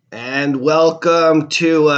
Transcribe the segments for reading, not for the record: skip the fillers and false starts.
And welcome to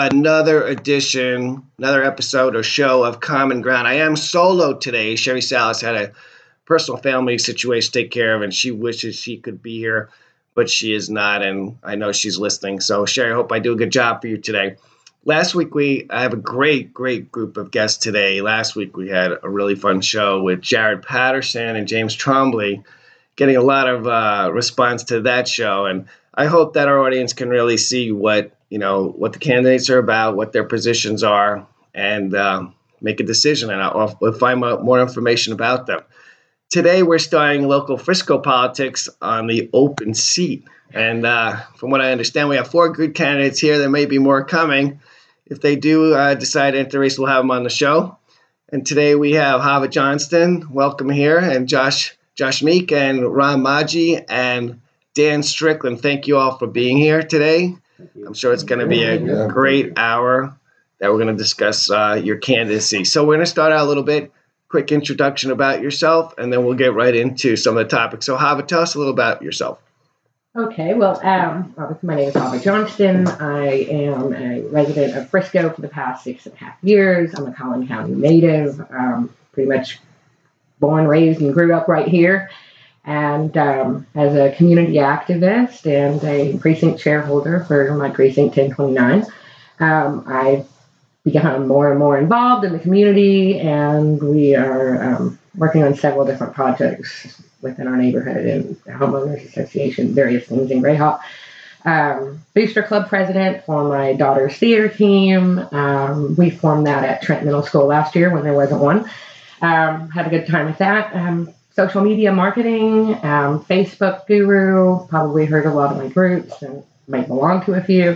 another episode or show of Common Ground. I am solo today. Sherry Salas had a personal family situation to take care of, and she wishes she could be here, but she is not, and I know she's listening. So, Sherry, I hope I do a good job for you today. Last week, I have a great group of guests today. Last week, we had a really fun show with Jared Patterson and James Trombley, getting a lot of response to that show, and I hope that our audience can really see what the candidates are about, what their positions are, and make a decision. And we'll find out more information about them. Today, we're starting local Frisco politics on the open seat. And from what I understand, we have 4 good candidates here. There may be more coming. If they do decide to enter the race, we'll have them on the show. And today we have Hava Johnston, welcome here, and Josh Meek and Ram Maji and Dan Strickland. Thank you all for being here today. I'm sure it's going to be a great hour that we're going to discuss your candidacy. So we're going to start out a little bit, quick introduction about yourself, and then we'll get right into some of the topics. So Hava, tell us a little about yourself. Okay, well, my name is Hava Johnston. I am a resident of Frisco for the past 6.5 years. I'm a Collin County native, pretty much born, raised, and grew up right here. And as a community activist and a precinct shareholder for my precinct 1029, I've become more and more involved in the community, and we are working on several different projects within our neighborhood and the homeowners association, various things in Greyhawk. Booster Club president for my daughter's theater team. We formed that at Trent Middle School last year when there wasn't one. Had a good time with that. Social media marketing, Facebook guru, probably heard a lot of my groups and might belong to a few.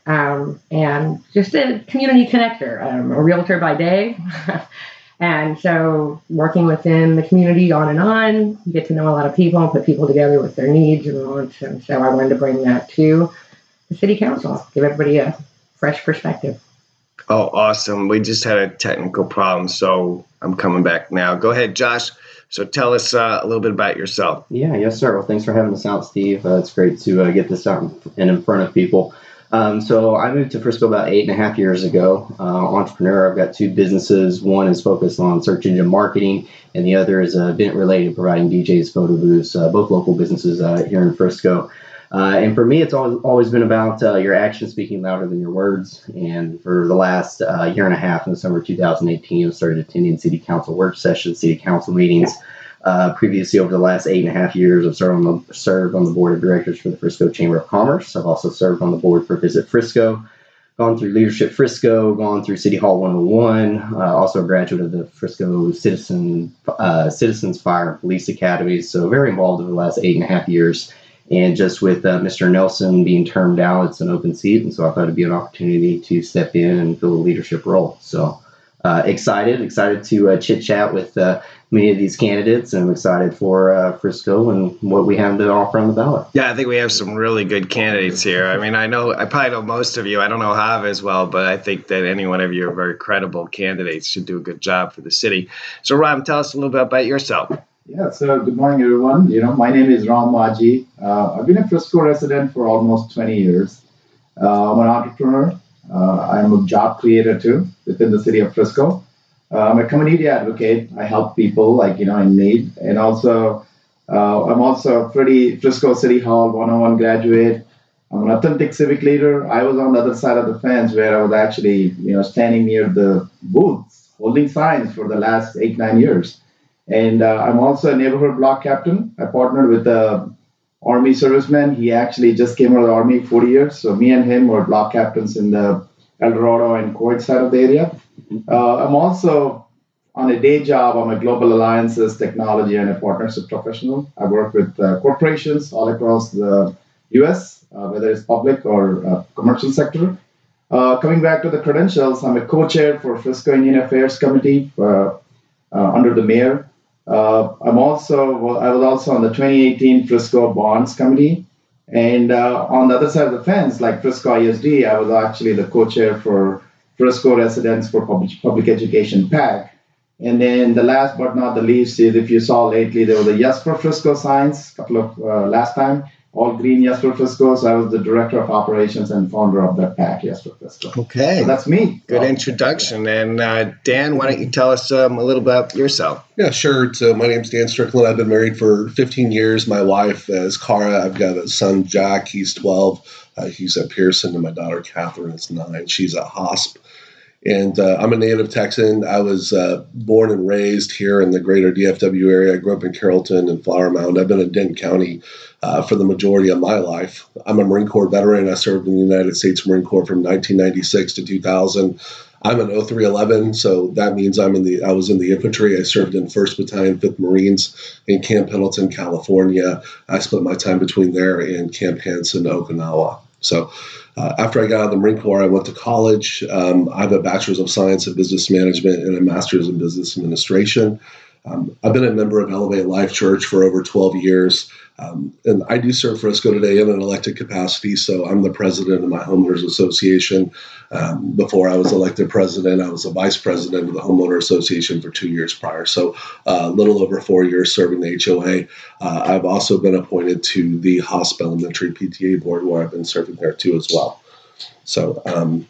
And just a community connector, a realtor by day. And so working within the community on and on, you get to know a lot of people, put people together with their needs and wants. And so I wanted to bring that to the city council, give everybody a fresh perspective. Oh, awesome. We just had a technical problem, so I'm coming back now. Go ahead, Josh. So tell us a little bit about yourself. Yes, sir. Well, thanks for having us out, Steve. It's great to get this out and in front of people. So I moved to Frisco about 8.5 years ago. Entrepreneur. I've got 2 businesses. One is focused on search engine marketing, and the other is event related, providing DJs, photo booths, both local businesses here in Frisco. And for me, it's always been about your actions speaking louder than your words. And for the last year and a half, in the summer of 2018, I started attending city council work sessions, city council meetings. Previously, over the last 8.5 years, I've served on the board of directors for the Frisco Chamber of Commerce. I've also served on the board for Visit Frisco, gone through Leadership Frisco, gone through City Hall 101, also a graduate of the Frisco Citizens Fire and Police Academies. So very involved over the last 8.5 years. And just with Mr. Nelson being termed out, it's an open seat. And so I thought it'd be an opportunity to step in and fill a leadership role. So excited to chit chat with many of these candidates, and I'm excited for Frisco and what we have to offer on the ballot. Yeah, I think we have some really good candidates here. I mean, I probably know most of you. I don't know Hava as well, but I think that any one of you are very credible candidates, should do a good job for the city. So, Ram, tell us a little bit about yourself. Yeah, so good morning, everyone. My name is Ram Maji. I've been a Frisco resident for almost 20 years. I'm an entrepreneur. I'm a job creator too within the city of Frisco. I'm a community advocate. I help people in need. And also, I'm also a Frisco City Hall 101 graduate. I'm an authentic civic leader. I was on the other side of the fence where I was actually, standing near the booths, holding signs for the last 8-9 years. And I'm also a neighborhood block captain. I partnered with a Army serviceman. He actually just came out of the Army 40 years. So me and him were block captains in the El Dorado and Coit side of the area. I'm also on a day job. I'm a global alliances, technology, and a partnership professional. I work with corporations all across the U.S., whether it's public or commercial sector. Coming back to the credentials, I'm a co-chair for Frisco Indian Affairs Committee under the mayor. I was also on the 2018 Frisco Bonds Committee. And on the other side of the fence, like Frisco ISD, I was actually the co-chair for Frisco Residents for Public Education PAC. And then the last but not the least is, if you saw lately, there was a Yes for Frisco signs last time. all green Yes for Frisco. So I was the director of operations and founder of that pack, Yes for Frisco. Okay. So that's me. Good introduction. And Dan, why don't you tell us a little about yourself? Yeah, sure. So my name's Dan Strickland. I've been married for 15 years. My wife is Cara. I've got a son, Jack. He's 12. He's at Pearson, and my daughter, Catherine, is 9. She's at HOSP. And I'm a native Texan. I was born and raised here in the greater DFW area. I grew up in Carrollton and Flower Mound. I've been in Denton County for the majority of my life. I'm a Marine Corps veteran. I served in the United States Marine Corps from 1996 to 2000. I'm an 0311, so that means I was in the infantry. I served in 1st Battalion, 5th Marines in Camp Pendleton, California. I split my time between there and Camp Hansen, Okinawa. So after I got out of the Marine Corps, I went to college. I have a Bachelor's of Science in Business Management and a Master's in Business Administration. I've been a member of Elevate Life Church for over 12 years. And I do serve Frisco today in an elected capacity. So I'm the president of my homeowners association. Before I was elected president, I was a vice president of the homeowner association for 2 years prior. So a little over 4 years serving the HOA. I've also been appointed to the HOSP Elementary PTA board, where I've been serving there too as well. So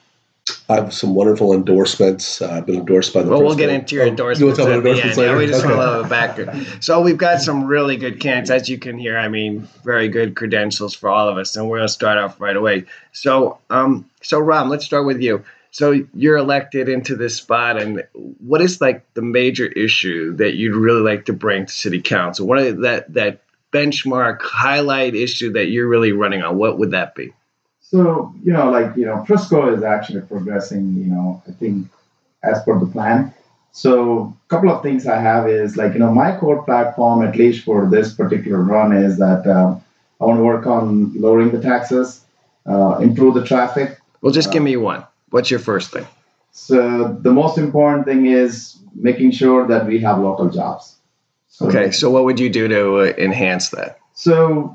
I have some wonderful endorsements. I've been endorsed by the. Well, we'll get into your endorsements at the end. later? Yeah, we just Okay. want to have a background. So we've got some really good candidates, as you can hear. I mean, very good credentials for all of us, and we're going to start off right away. So, Ram, let's start with you. So you're elected into this spot, and what is like the major issue that you'd really like to bring to City Council? What is that benchmark highlight issue that you're really running on? What would that be? So, Frisco is actually progressing, I think, as per the plan. So a couple of things I have is my core platform, at least for this particular run, is that I want to work on lowering the taxes, improve the traffic. Well, just give me one. What's your first thing? So the most important thing is making sure that we have local jobs. Okay, so what would you do to enhance that? So,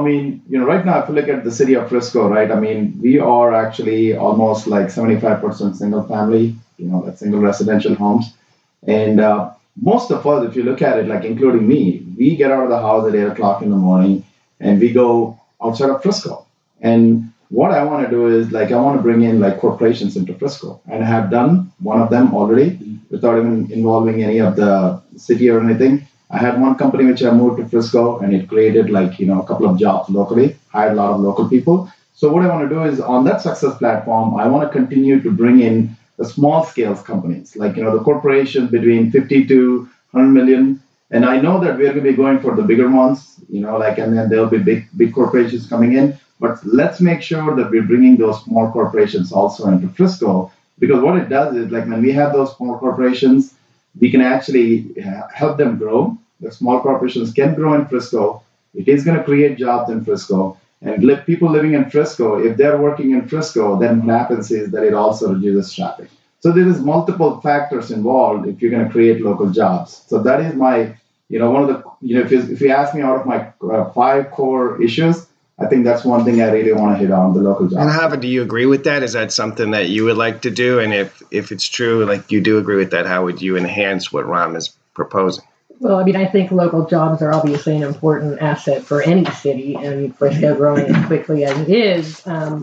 right now, if you look at the city of Frisco, right, we are actually almost like 75% single family, like single residential homes. And most of us, if you look at it, like including me, we get out of the house at 8 o'clock in the morning and we go outside of Frisco. And what I want to do is I want to bring in corporations into Frisco. And I have done one of them already without even involving any of the city or anything. I had one company which I moved to Frisco, and it created a couple of jobs locally, hired a lot of local people. So what I want to do is on that success platform, I want to continue to bring in the small scale companies, the corporations between 50 to 100 million. And I know that we're going to be going for the bigger ones, and then there'll be big corporations coming in. But let's make sure that we're bringing those small corporations also into Frisco, because what it does is when we have those small corporations, we can actually help them grow. The small corporations can grow in Frisco. It is going to create jobs in Frisco. And people living in Frisco, if they're working in Frisco, then what happens is that it also reduces traffic. So there is multiple factors involved if you're going to create local jobs. So that is my, one of the, if you ask me out of my 5 core issues, I think that's one thing I really want to hit on, the local jobs. And Hava, do you agree with that? Is that something that you would like to do? And if it's true, you do agree with that, how would you enhance what Ram is proposing? Well, I think local jobs are obviously an important asset for any city, and Frisco growing as quickly as it is.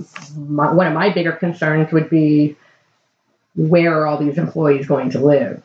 One of my bigger concerns would be, where are all these employees going to live?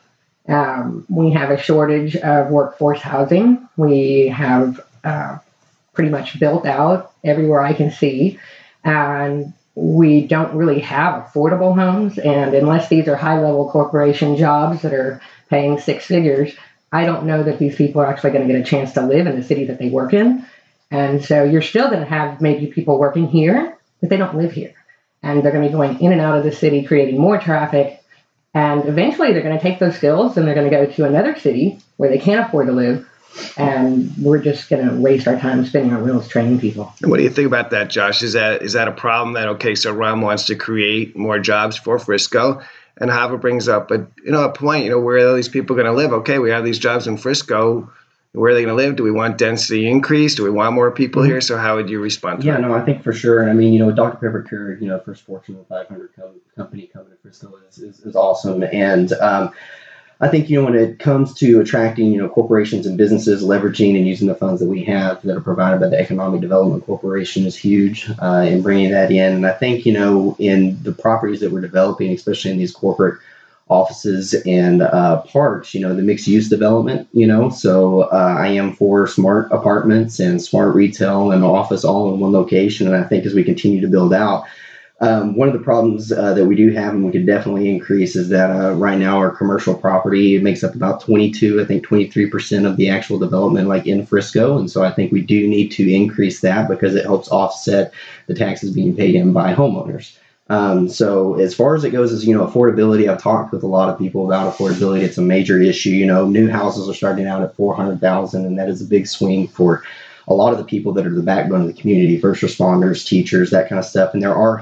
We have a shortage of workforce housing. We have pretty much built out everywhere I can see, and we don't really have affordable homes. And unless these are high-level corporation jobs that are paying 6 figures, I don't know that these people are actually going to get a chance to live in the city that they work in. And so you're still going to have maybe people working here, but they don't live here. And they're going to be going in and out of the city, creating more traffic. And eventually they're going to take those skills and they're going to go to another city where they can't afford to live. And we're just going to waste our time spinning our wheels training people. And what do you think about that, Josh? Is that a problem that, okay, so Ram wants to create more jobs for Frisco, and Hava brings up a point, where are these people going to live? Okay, we have these jobs in Frisco. Where are they going to live? Do we want density increase? Do we want more people here? So how would you respond to that? Yeah, no, I think for sure. And Dr. Pepper Keurig, first Fortune 500 company coming to Frisco is awesome. And I think, when it comes to attracting, corporations and businesses, leveraging and using the funds that we have that are provided by the Economic Development Corporation is huge, in bringing that in. And I think, in the properties that we're developing, especially in these corporate offices and parks, the mixed use development, so I am for smart apartments and smart retail and office all in one location. And I think as we continue to build out, one of the problems that we do have, and we could definitely increase, is that right now our commercial property makes up about 23% of the actual development, like in Frisco. And so I think we do need to increase that because it helps offset the taxes being paid in by homeowners. So as far as it goes as, affordability, I've talked with a lot of people about affordability. It's a major issue. New houses are starting out at $400,000, and that is a big swing for a lot of the people that are the backbone of the community, first responders, teachers, that kind of stuff. And there are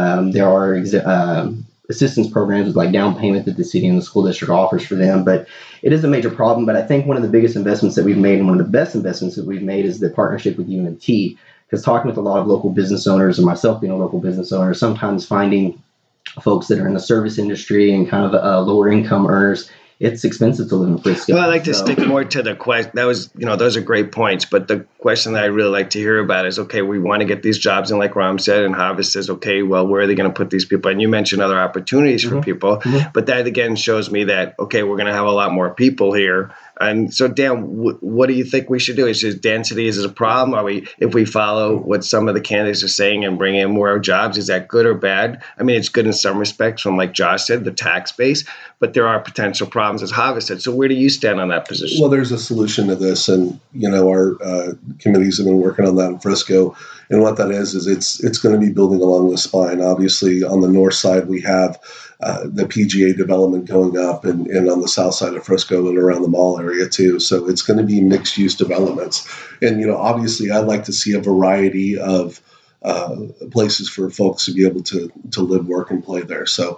assistance programs with like down payment that the city and the school district offers for them. But it is a major problem. But I think one of the biggest investments that we've made, and one of the best investments that we've made, is the partnership with UNT. Because talking with a lot of local business owners, and myself being a local business owner, sometimes finding folks that are in the service industry and kind of lower income earners, it's expensive to live in Frisco. Well, I like to stick more to the question. That was, those are great points. But the question that I really like to hear about is, okay, we want to get these jobs in, like Ram said, and Harvest says, okay, well, where are they going to put these people? And you mentioned other opportunities for people. But that, again, shows me that, okay, we're going to have a lot more people here. And so, Dan, what do you think we should do? Is just density is a problem? If we follow what some of the candidates are saying and bring in more jobs, is that good or bad? I mean, it's good in some respects, from like Josh said, the tax base, but there are potential problems, as Harvest said. So where do you stand on that position? Well, there's a solution to this, and our committees have been working on that in Frisco. And what that is it's going to be building along the spine. Obviously, on the north side, we have the PGA development going up, and on the south side of Frisco and around the mall area too. So it's going to be mixed use developments. And, obviously I'd like to see a variety of places for folks to be able to live, work, and play there. So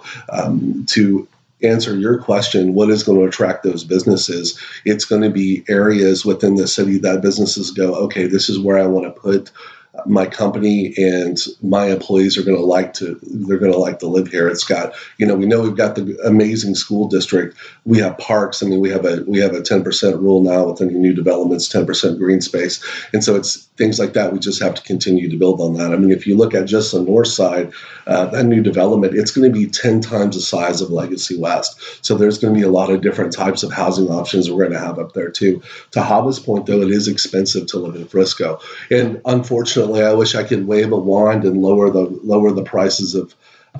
to answer your question, what is going to attract those businesses? It's going to be areas within the city that businesses go, okay, this is where I want to put my company, and my employees are going to like to live here. It's got, we know we've got the amazing school district. We have parks. I mean, we have a 10% rule now with any new developments, 10% green space. And so it's things like that. We just have to continue to build on that. I mean, if you look at just the north side, that new development, it's going to be 10 times the size of Legacy West. So there's going to be a lot of different types of housing options we're going to have up there too. To Hava's point, though, it is expensive to live in Frisco. And unfortunately, I wish I could wave a wand and lower the prices of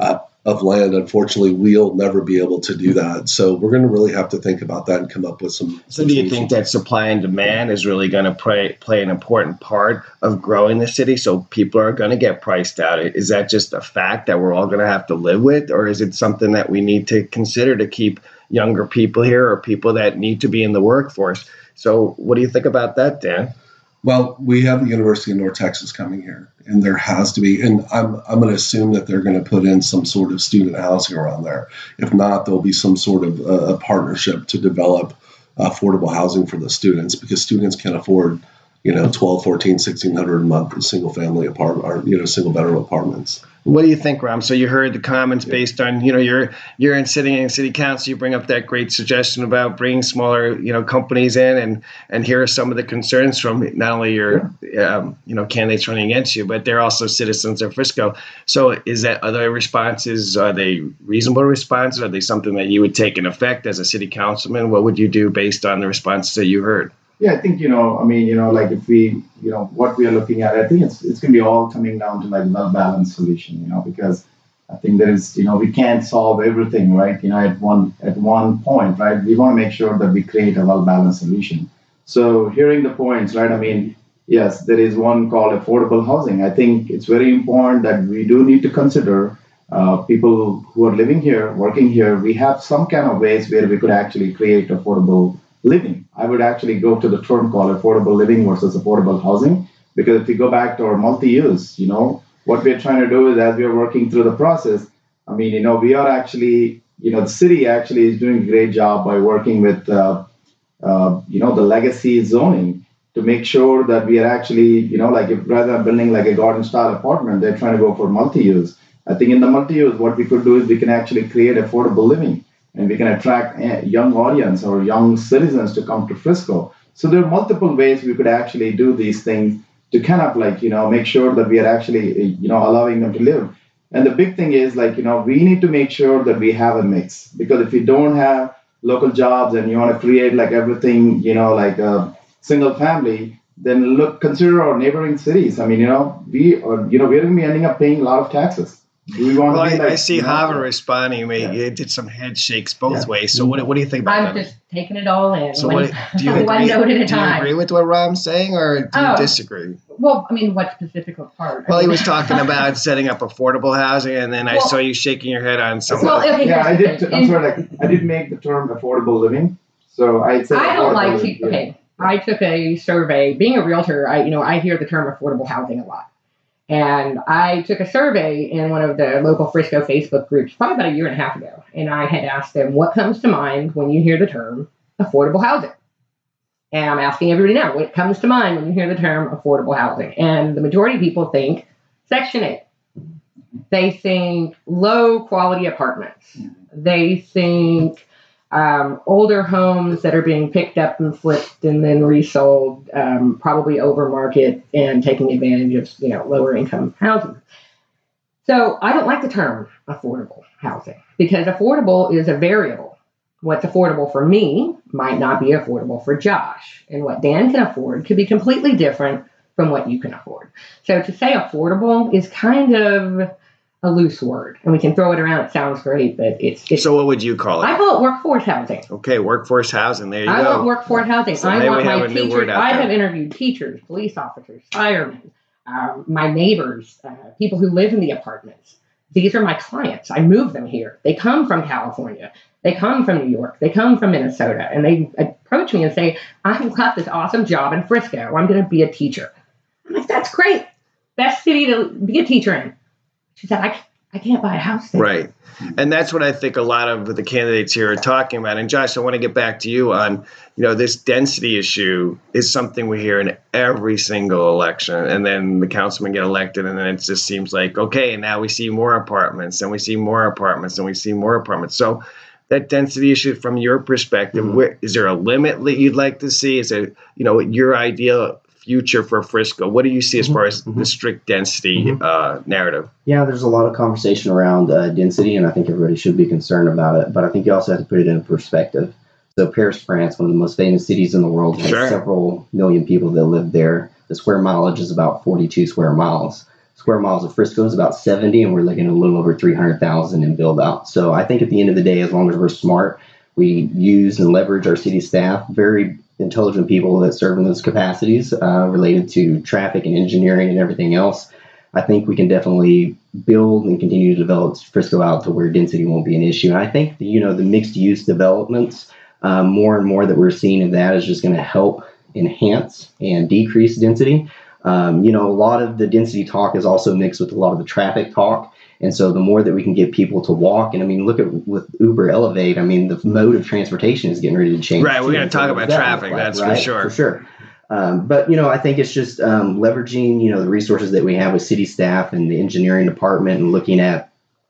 land. Unfortunately, we'll never be able to do that. So we're going to really have to think about that and come up with some. So do you think that supply and demand is really going to play an important part of growing the city? So people are going to get priced out. Is that just a fact that we're all going to have to live with? Or is it something that we need to consider to keep younger people here, or people that need to be in the workforce? So what do you think about that, Dan? Well, we have the University of North Texas coming here, and there has to be, and I'm going to assume that they're going to put in some sort of student housing around there. If not, there'll be some sort of a partnership to develop affordable housing for the students, because students can't afford, 12, 14, 1,600 a month for single family apartment, or, single bedroom apartments. What do you think, Ram? So you heard the comments based on, you're sitting in city council. You bring up that great suggestion about bringing smaller, companies in, and here are some of the concerns from not only your, candidates running against you, but they're also citizens of Frisco. So are their responses, are they reasonable responses? Are they something that you would take in effect as a city councilman? What would you do based on the responses that you heard? Yeah, I think, like if we, what we are looking at, I think it's going to be all coming down to like well-balanced solution, because I think there is, we can't solve everything, right? At one point, right? We want to make sure that we create a well-balanced solution. So hearing the points, right? I mean, yes, there is one called affordable housing. I think it's very important that we do need to consider people who are living here, working here. We have some kind of ways where we could actually create affordable living. I would actually go to the term called affordable living versus affordable housing, because if we go back to our multi-use, what we're trying to do is, as we are working through the process, I mean, we are actually, the city actually is doing a great job by working with, the legacy zoning to make sure that we are actually, like if rather than building like a garden style apartment, they're trying to go for multi-use. I think in the multi-use, what we could do is we can actually create affordable living. and we can attract a young audience or young citizens to come to Frisco. So there are multiple ways we could actually do these things to kind of make sure that we are actually, allowing them to live. And the big thing is we need to make sure that we have a mix, because if you don't have local jobs and you want to create everything, like a single family, then consider our neighboring cities. I mean, we're going to be ending up paying a lot of taxes. Do we want to be I see Hava responding. It did some head shakes both ways. So what do you think about I'm that? just taking it all in. So one, do you agree, one note at a do you time. agree with what Ram's saying, or do you disagree? Well, I mean, what specific part? Well, he was talking about setting up affordable housing, and then I saw you shaking your head on some. Okay, yeah, I did. I'm sorry. I did make the term affordable living. So I said I don't like to. Okay, I took a survey. Being a realtor, I hear the term affordable housing a lot. And I took a survey in one of the local Frisco Facebook groups probably about a year and a half ago. And I had asked them, what comes to mind when you hear the term affordable housing? And I'm asking everybody now, what comes to mind when you hear the term affordable housing? And the majority of people think Section 8. They think low quality apartments. They think older homes that are being picked up and flipped and then resold, probably over market and taking advantage of lower income housing. So I don't like the term affordable housing, because affordable is a variable. What's affordable for me might not be affordable for Josh, and what Dan can afford could be completely different from what you can afford. So to say affordable is kind of a loose word, and we can throw it around. It sounds great, but it's So what would you call it? I call it workforce housing. Okay, workforce housing. There you go. I want workforce housing. So I want we have my a new word teachers. out I there. have interviewed teachers, police officers, firemen, my neighbors, people who live in the apartments. These are my clients. I move them here. They come from California. They come from New York. They come from Minnesota. And they approach me and say, I've got this awesome job in Frisco. I'm going to be a teacher. I'm like, that's great. Best city to be a teacher in. She said, I can't buy a house there. Right. And that's what I think a lot of the candidates here are talking about. And Josh, I want to get back to you on, this density issue is something we hear in every single election. And then the councilmen get elected, and then it just seems like, okay, and now we see more apartments, and we see more apartments, and we see more apartments. So that density issue from your perspective, is there a limit that you'd like to see? Is it, your ideal future for Frisco? What do you see as far as the strict density narrative? Yeah, there's a lot of conversation around density, and I think everybody should be concerned about it. But I think you also have to put it in perspective. So Paris, France, one of the most famous cities in the world, has several million people that live there. The square mileage is about 42 square miles. Square miles of Frisco is about 70, and we're looking at a little over 300,000 in build out. So I think at the end of the day, as long as we're smart, we use and leverage our city staff, very intelligent people that serve in those capacities related to traffic and engineering and everything else. I think we can definitely build and continue to develop Frisco out to where density won't be an issue. And I think the mixed use developments, more and more that we're seeing of that is just going to help enhance and decrease density. A lot of the density talk is also mixed with a lot of the traffic talk. And so the more that we can get people to walk, and I mean, look at with Uber Elevate, I mean, the mode of transportation is getting ready to change. Right, we're going to talk about traffic, that's for sure. For sure. But I think it's just leveraging, the resources that we have with city staff and the engineering department, and looking at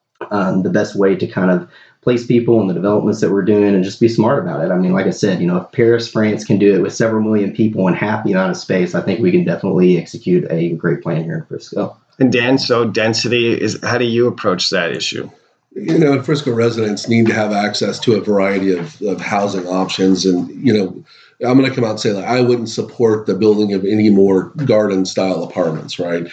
the best way to kind of place people in the developments that we're doing, and just be smart about it. I mean, like I said, if Paris, France can do it with several million people in half the amount of space, I think we can definitely execute a great plan here in Frisco. And Dan, so density how do you approach that issue? Frisco residents need to have access to a variety of housing options. And, I'm going to come out and say that I wouldn't support the building of any more garden style apartments, right?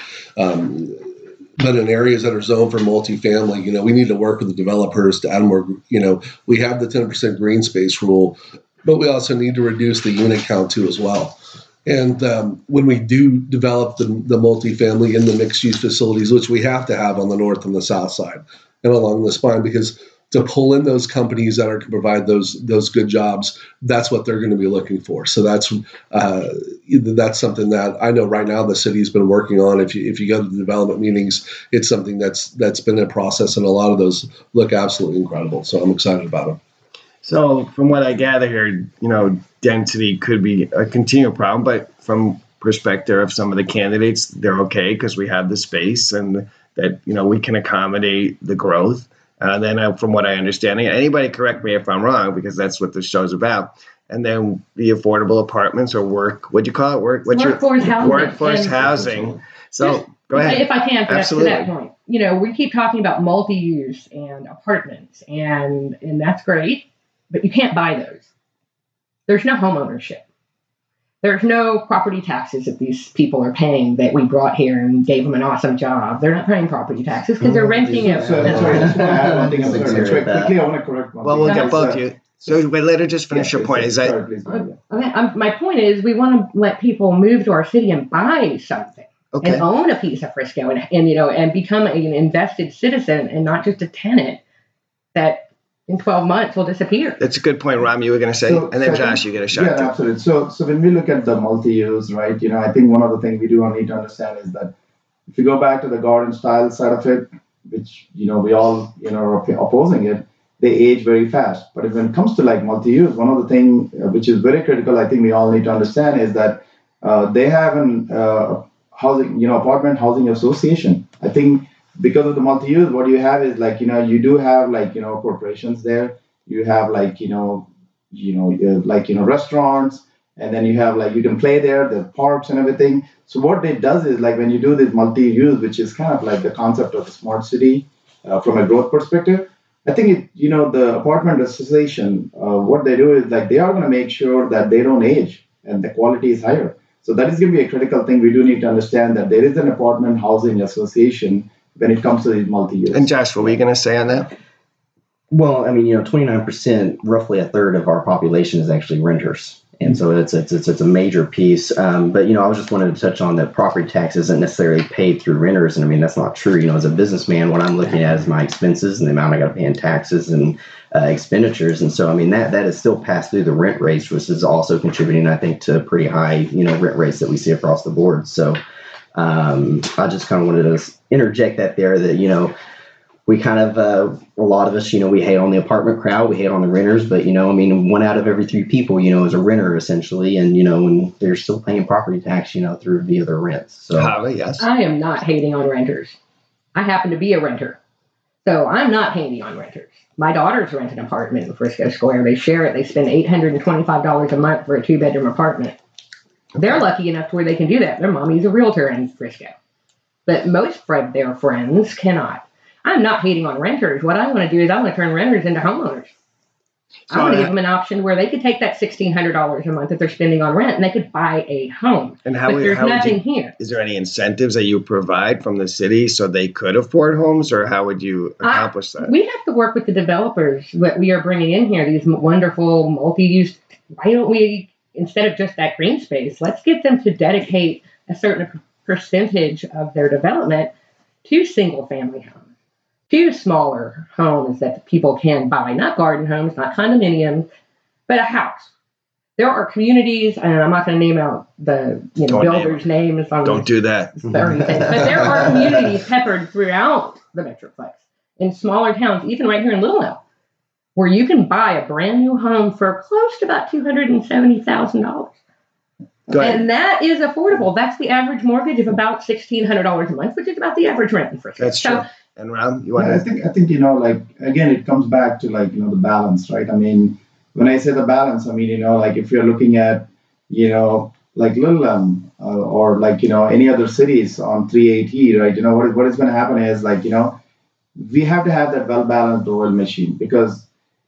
But in areas that are zoned for multifamily, we need to work with the developers to add more, we have the 10% green space rule, but we also need to reduce the unit count too as well. And when we do develop the multifamily in the mixed-use facilities, which we have to have on the north and the south side and along the spine, because to pull in those companies that are going to provide those good jobs, that's what they're going to be looking for. So that's something that I know right now the city's been working on. If you go to the development meetings, it's something that's been in process, and a lot of those look absolutely incredible. So I'm excited about them. So from what I gather here, density could be a continual problem, but from perspective of some of the candidates, they're okay because we have the space and that, we can accommodate the growth. Then, from what I understand, anybody correct me if I'm wrong, because that's what the show's about. And then the affordable apartments or what'd you call it? Workforce housing. Workforce housing. So go ahead. If I can, Absolutely. to that point. You know, we keep talking about multi-use and apartments, and that's great, but you can't buy those. There's no home ownership. There's no property taxes that these people are paying that we brought here and gave them an awesome job. They're not paying property taxes because they're renting it. Sorry, I just want to add one thing. Quickly, I want to correct one thing. Well, we'll get both of you. So wait, let her just finish your point. My point is we want to let people move to our city and buy something. Okay. And own a piece of Frisco and become an invested citizen and not just a tenant that in 12 months will disappear. That's a good point, Ram. You were going to say, and then Josh, you get a shot. Yeah, absolutely. So when we look at the multi-use, right? I think one of the things we do need to understand is that if you go back to the garden style side of it, which we all are opposing it, they age very fast. But when it comes to like multi-use, one of the things which is very critical, I think we all need to understand is that they have an housing, apartment housing association. I think because of the multi-use, what you have is like, you do have like, corporations there. You have like, restaurants, and then you have like, you can play there, the parks and everything. So what it does is like when you do this multi-use, which is kind of like the concept of a smart city from a growth perspective, I think the apartment association, what they do is like, they are going to make sure that they don't age and the quality is higher. So that is going to be a critical thing. We do need to understand that there is an apartment housing association when it comes to these multi-use. And Josh, what were you going to say on that? Well, 29%, roughly a third of our population is actually renters. And so it's a major piece. But, I was just wanted to touch on that property tax isn't necessarily paid through renters. And that's not true. As a businessman, what I'm looking at is my expenses and the amount I got to pay in taxes and expenditures. And so, that is still passed through the rent rates, which is also contributing, I think, to pretty high, rent rates that we see across the board. So I just kind of wanted to interject that there that, we kind of, a lot of us, we hate on the apartment crowd, we hate on the renters, but, 1 out of every 3 people, is a renter essentially. And they're still paying property tax, through via their rents. So Holly, yes. I am not hating on renters. I happen to be a renter. So I'm not hating on renters. My daughters rent an apartment in Frisco Square. They share it. They spend $825 a month for a 2-bedroom apartment. They're lucky enough to where they can do that. Their mommy's a realtor in Frisco. But most of their friends cannot. I'm not hating on renters. What I want to do is I want to turn renters into homeowners. I want to give them an option where they could take that $1,600 a month that they're spending on rent and they could buy a home. And there's nothing here. Is there any incentives that you provide from the city so they could afford homes, or how would you accomplish that? We have to work with the developers that we are bringing in here, these wonderful multi-use. Why don't we, instead of just that green space, let's get them to dedicate a certain percentage of their development to single-family homes. To smaller homes that people can buy, not garden homes, not condominiums, but a house. There are communities, and I'm not going to name out the builders' names. Don't do that. But there are communities peppered throughout the Metroplex in smaller towns, even right here in Little Elm, where you can buy a brand new home for close to about $270,000. And that is affordable. That's the average mortgage of about $1,600 a month, which is about the average rent in Frisco. That's true. And Ram, you want to? I think again, it comes back to the balance, right? When I say the balance, if you're looking at like Little Elm or any other cities on 380, right? What is going to happen is we have to have that well-balanced oil machine because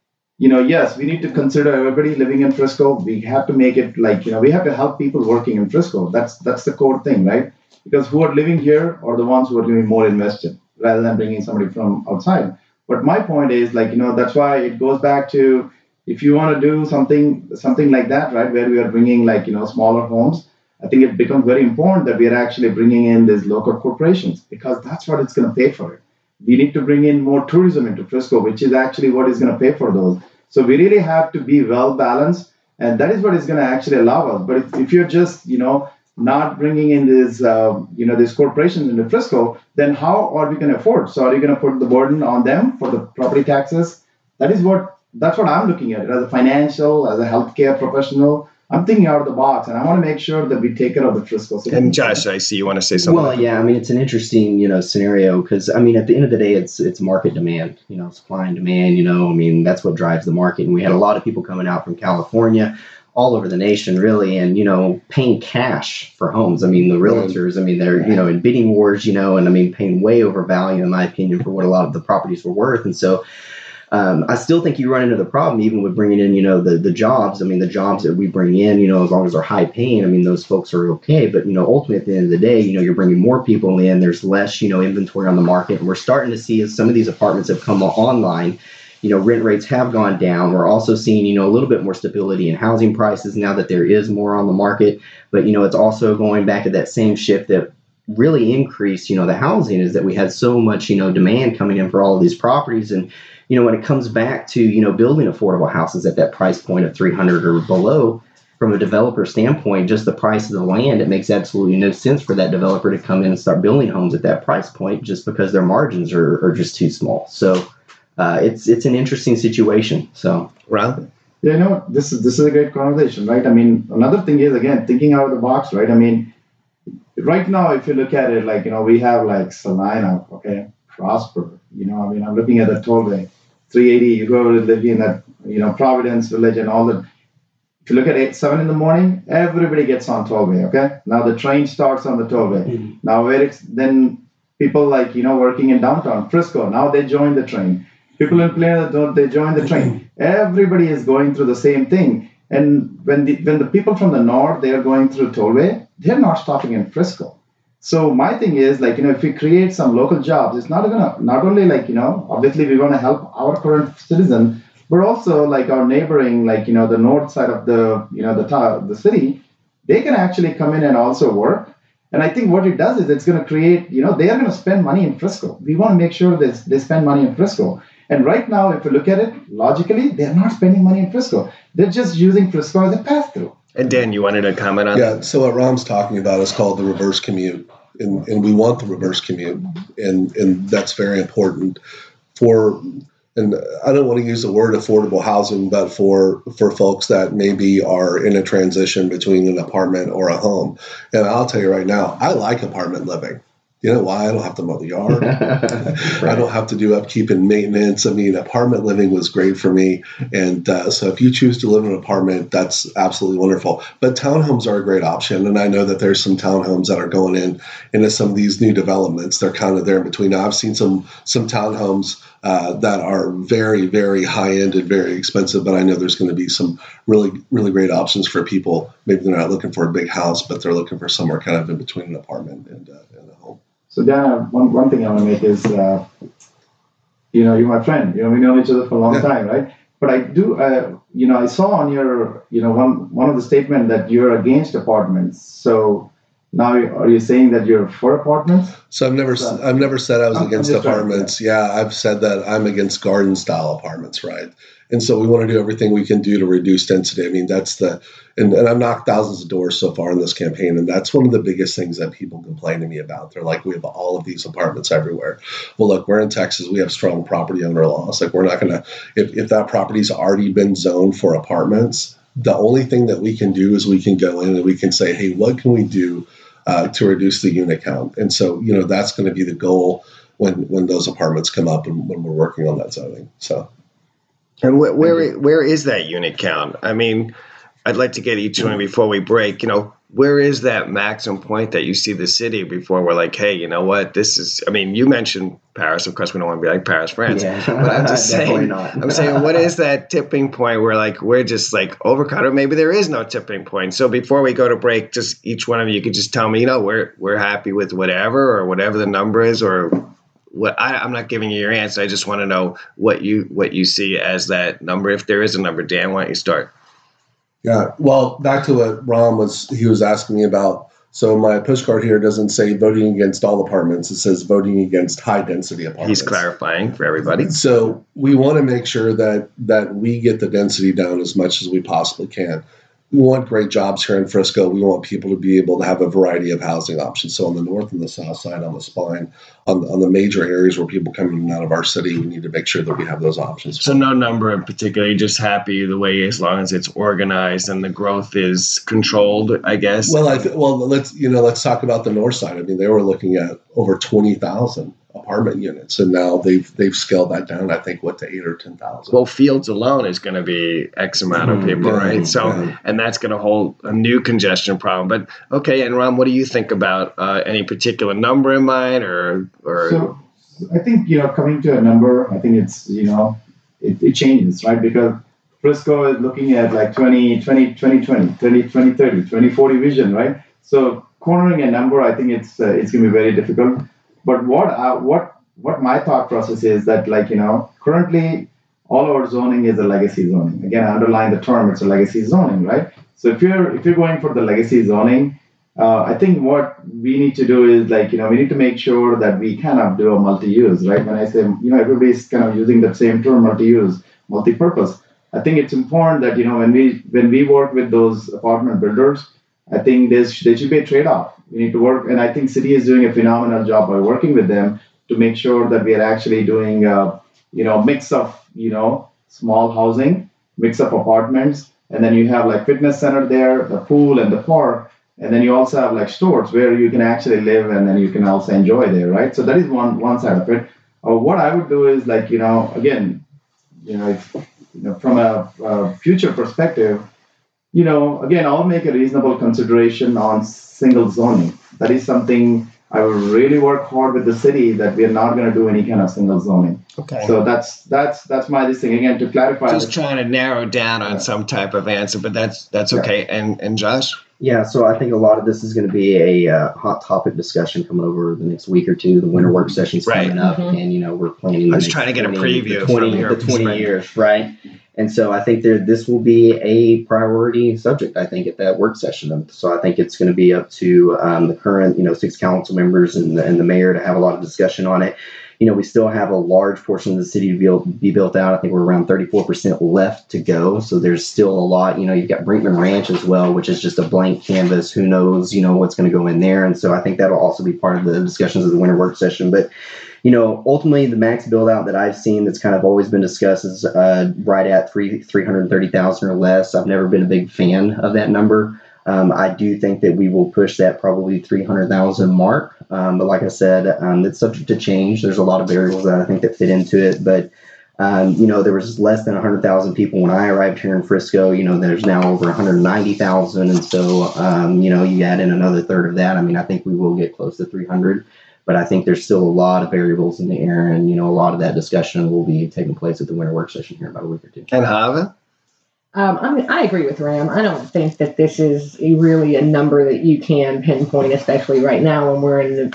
yes, we need to consider everybody living in Frisco. We have to make it we have to help people working in Frisco. That's the core thing, right? Because who are living here are the ones who are going to be more invested rather than bringing somebody from outside. But my point is that's why it goes back to if you want to do something like that, right, where we are bringing smaller homes, I think it becomes very important that we are actually bringing in these local corporations because that's what it's going to pay for it. We need to bring in more tourism into Frisco, which is actually what is going to pay for those. So we really have to be well balanced, and that is what is going to actually allow us. But if you're just not bringing in these corporations into Frisco, then how are we going to afford? So are you going to put the burden on them for the property taxes? That's what I'm looking at it as a financial, as a healthcare professional. I'm thinking out of the box, and I want to make sure that we take care of the Frisco city. And Josh, I see you want to say something. Well, yeah, I mean, it's an interesting, scenario because, I mean, at the end of the day, it's market demand, supply and demand, I mean, that's what drives the market. And we had a lot of people coming out from California, all over the nation, really, and, paying cash for homes. I mean, the realtors, I mean, they're, in bidding wars, and I mean, paying way over value, in my opinion, for what a lot of the properties were worth. And so, I still think you run into the problem even with bringing in, the jobs. I mean, the jobs that we bring in, as long as they're high paying, I mean, those folks are okay. But, ultimately at the end of the day, you're bringing more people in. There's less, inventory on the market. And we're starting to see as some of these apartments have come online, rent rates have gone down. We're also seeing, a little bit more stability in housing prices now that there is more on the market. But, it's also going back to that same shift that really increased, the housing is that we had so much, demand coming in for all of these properties. And, when it comes back to, building affordable houses at that price point of 300 or below, from a developer standpoint, just the price of the land, it makes absolutely no sense for that developer to come in and start building homes at that price point just because their margins are just too small. So it's an interesting situation. So, Ron? Yeah, this is a great conversation, right? I mean, another thing is, again, thinking out of the box, right? I mean, right now, if you look at it, like, we have like Salina, okay, Prosper, I mean, I'm looking at the tollway, 380, you go live in that, Providence Village and all that. If you look at 7 in the morning, everybody gets on tollway, okay? Now the train starts on the tollway. Mm-hmm. Now then people like, working in downtown Frisco, now they join the train. People in Plano, they join the train. Everybody is going through the same thing. And when the people from the north, they are going through tollway, they're not stopping in Frisco. So my thing is, like, if we create some local jobs, it's not only like, obviously we want to help our current citizen, but also like our neighboring, like, the north side of the city, they can actually come in and also work. And I think what it does is it's going to create, they are going to spend money in Frisco. We want to make sure that they spend money in Frisco. And right now, if you look at it logically, they're not spending money in Frisco. They're just using Frisco as a pass-through. And Dan, you wanted to comment on that? Yeah, so what Ram's talking about is called the reverse commute. And we want the reverse commute. And that's very important and I don't want to use the word affordable housing, but for folks that maybe are in a transition between an apartment or a home. And I'll tell you right now, I like apartment living. You know why? I don't have to mow the yard. Right. I don't have to do upkeep and maintenance. I mean, apartment living was great for me. And so if you choose to live in an apartment, that's absolutely wonderful. But townhomes are a great option. And I know that there's some townhomes that are going into some of these new developments. They're kind of there in between. Now, I've seen some townhomes that are very, very high end and very expensive. But I know there's going to be some really, really great options for people. Maybe they're not looking for a big house, but they're looking for somewhere kind of in between an apartment and a home. So Dan, one thing I want to make is, you're my friend. We've known each other for a long time, right? But I do, I saw on your, one of the statement that you're against apartments. So now, are you saying that you're for apartments? So I've never said I was against apartments. Yeah, I've said that I'm against garden style apartments, right? And so we want to do everything we can do to reduce density. I mean, and I've knocked thousands of doors so far in this campaign, and that's one of the biggest things that people complain to me about. They're like, we have all of these apartments everywhere. Well, look, we're in Texas. We have strong property owner laws. Like, we're not going to, if that property's already been zoned for apartments, the only thing that we can do is we can go in and we can say, hey, what can we do to reduce the unit count? And so, that's going to be the goal when those apartments come up and when we're working on that zoning. So. And where is that unit count? I mean, I'd like to get each one before we break. Where is that maximum point that you see the city before we're like, hey, you know what? This is. I mean, you mentioned Paris. Of course, we don't want to be like Paris, France. Yeah. But I'm just saying. I'm saying, what is that tipping point where like we're just like overcut, or maybe there is no tipping point? So before we go to break, just each one of you could just tell me, we're happy with whatever the number is, or. What I'm not giving you your answer. I just want to know what you see as that number, if there is a number. Dan, why don't you start? Yeah. Well, back to what Ram was asking me about. So my postcard here doesn't say voting against all apartments. It says voting against high density apartments. He's clarifying for everybody. So we want to make sure that we get the density down as much as we possibly can. we want great jobs here in Frisco. We want people to be able to have a variety of housing options. So on the north and the south side, on the spine, on the major areas where people come in and out of our city, we need to make sure that we have those options. So no number in particular. You're just happy the way, as long as it's organized and the growth is controlled, I guess. Well, let's talk about the north side. I mean, they were looking at over 20,000 apartment units, and now they've scaled that down. I think to 8,000 or 10,000. Well, Fields alone is going to be X amount of people, right? So, and that's going to hold a new congestion problem. But okay, and Ron, what do you think about any particular number in mind, or? So I think coming to a number, I think it's it changes, right? Because Frisco is looking at like 2020, 2030, 2040 vision, right? So cornering a number, I think it's going to be very difficult. But what my thought process is that currently all our zoning is a legacy zoning. Again, I underline the term, it's a legacy zoning, right? So if you're going for the legacy zoning, I think what we need to do is we need to make sure that we kind of do a multi-use, right? When I say everybody's kind of using the same term, multi-use, multi-purpose. I think it's important that when we work with those apartment builders, I think there should be a trade-off. We need to work, and I think city is doing a phenomenal job by working with them to make sure that we are actually doing mix of small housing, mix of apartments, and then you have like fitness center there, the pool and the park, and then you also have like stores where you can actually live and then you can also enjoy there, right? So that is one side of it. What I would do is from a future perspective. Again, I'll make a reasonable consideration on single zoning. That is something I will really work hard with the city that we are not going to do any kind of single zoning. Okay. So that's my this thing again to clarify. Just trying to narrow down on some type of answer, but that's okay. And Josh? Yeah, so I think a lot of this is going to be a hot topic discussion coming over the next week or two. The winter work session's coming up, and we're planning. I was trying to get a preview the 20 years, right? And so I think this will be a priority subject, I think, at that work session. And so I think it's going to be up to the current, 6 council members and the mayor to have a lot of discussion on it. We still have a large portion of the city to be built out. I think we're around 34% left to go. So there's still a lot. You've got Brinkman Ranch as well, which is just a blank canvas. Who knows, what's going to go in there. And so I think that'll also be part of the discussions of the winter work session. But ultimately, the max build out that I've seen that's kind of always been discussed is right at 330,000 or less. I've never been a big fan of that number. I do think that we will push that probably 300,000 mark. But like I said, it's subject to change. There's a lot of variables that I think that fit into it. But, there was less than 100,000 people when I arrived here in Frisco. There's now over 190,000. And so, you add in another third of that. I mean, I think we will get close to 300. But I think there's still a lot of variables in the air, and a lot of that discussion will be taking place at the winter work session here in about a week or two. And Hava? I agree with Ram. I don't think that this is really a number that you can pinpoint, especially right now when we're in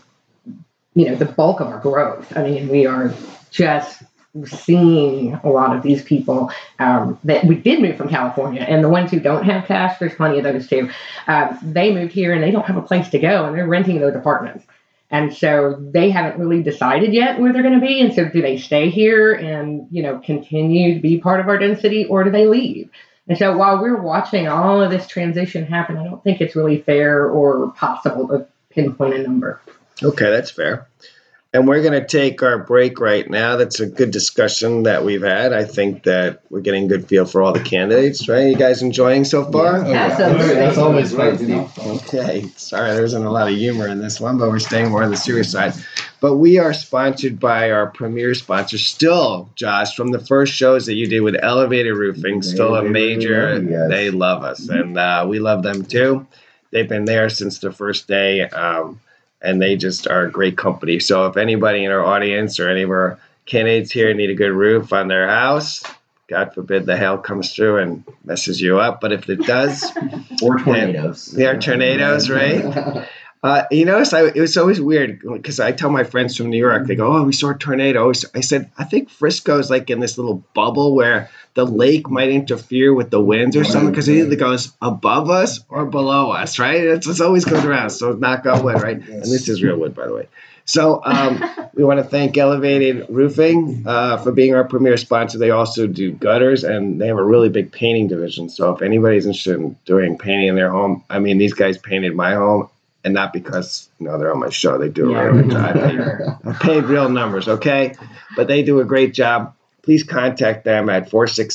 the bulk of our growth. I mean, we are just seeing a lot of these people that we did move from California, and the ones who don't have cash, there's plenty of those too. They moved here and they don't have a place to go, and they're renting those apartments. And so they haven't really decided yet where they're going to be. And so do they stay here and, continue to be part of our density, or do they leave? And so while we're watching all of this transition happen, I don't think it's really fair or possible to pinpoint a number. Okay, that's fair. And we're going to take our break right now. That's a good discussion that we've had. I think that we're getting a good feel for all the candidates, right? You guys enjoying so far? Yeah, absolutely. That's always right. Okay. Sorry, there isn't a lot of humor in this one, but we're staying more on the serious side. But we are sponsored by our premier sponsor, still, Josh, from the first shows that you did with Elevator Roofing, still a major. They love us, and we love them too. They've been there since the first day. And they just are a great company. So if anybody in our audience or any of our candidates here need a good roof on their house, God forbid the hail comes through and messes you up. But if it does, or tornadoes. They are tornadoes, right? It was always weird because I tell my friends from New York, they go, "Oh, we saw a tornado." I said, "I think Frisco is like in this little bubble where the lake might interfere with the winds or something, because it either goes above us or below us, right? It's always goes around. So knock on wood, right? Yes. And this is real wood, by the way. So we want to thank Elevated Roofing for being our premier sponsor. They also do gutters, and they have a really big painting division. So if anybody's interested in doing painting in their home, I mean, these guys painted my home, and not because they're on my show. They do a really good job. I paid real numbers, okay? But they do a great job. Please contact them at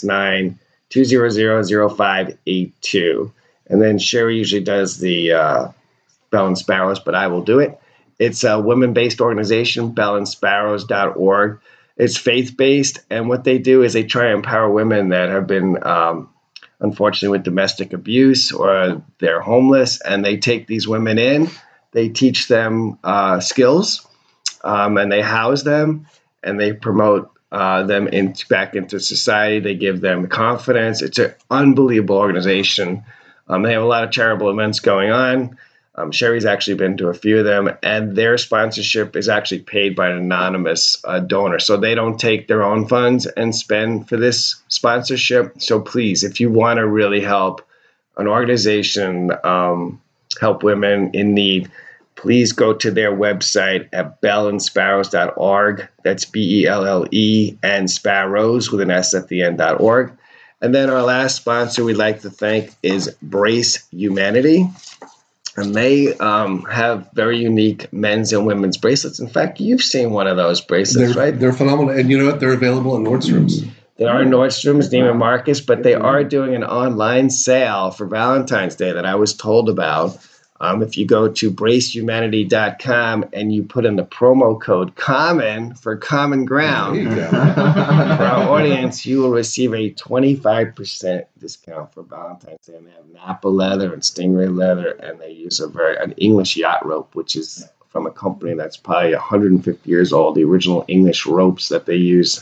469-200-0582. And then Sherry usually does the Bell and Sparrows, but I will do it. It's a women-based organization, bellandsparrows.org. It's faith-based, and what they do is they try to empower women that have been, unfortunately, with domestic abuse or they're homeless, and they take these women in. They teach them skills, and they house them, and they promote them back into society. They give them confidence. It's an unbelievable organization. They have a lot of charitable events going on. Sherry's actually been to a few of them, and their sponsorship is actually paid by an anonymous donor. So they don't take their own funds and spend for this sponsorship. So please, if you want to really help an organization help women in need, please go to their website at bellandsparrows.org. That's BELLE and sparrows with an S at the end.org. And then our last sponsor we'd like to thank is Brace Humanity. And they have very unique men's and women's bracelets. In fact, you've seen one of those bracelets, right? They're phenomenal. And you know what? They're available at Nordstrom's. They are Nordstrom's, Neiman Marcus, but they are doing an online sale for Valentine's Day that I was told about. If you go to bracehumanity.com and you put in the promo code COMMON for Common Ground, There you go. for our audience, you will receive a 25% discount for Valentine's Day. And they have Napa leather and Stingray leather, and they use an English yacht rope, which is from a company that's probably 150 years old, the original English ropes that they use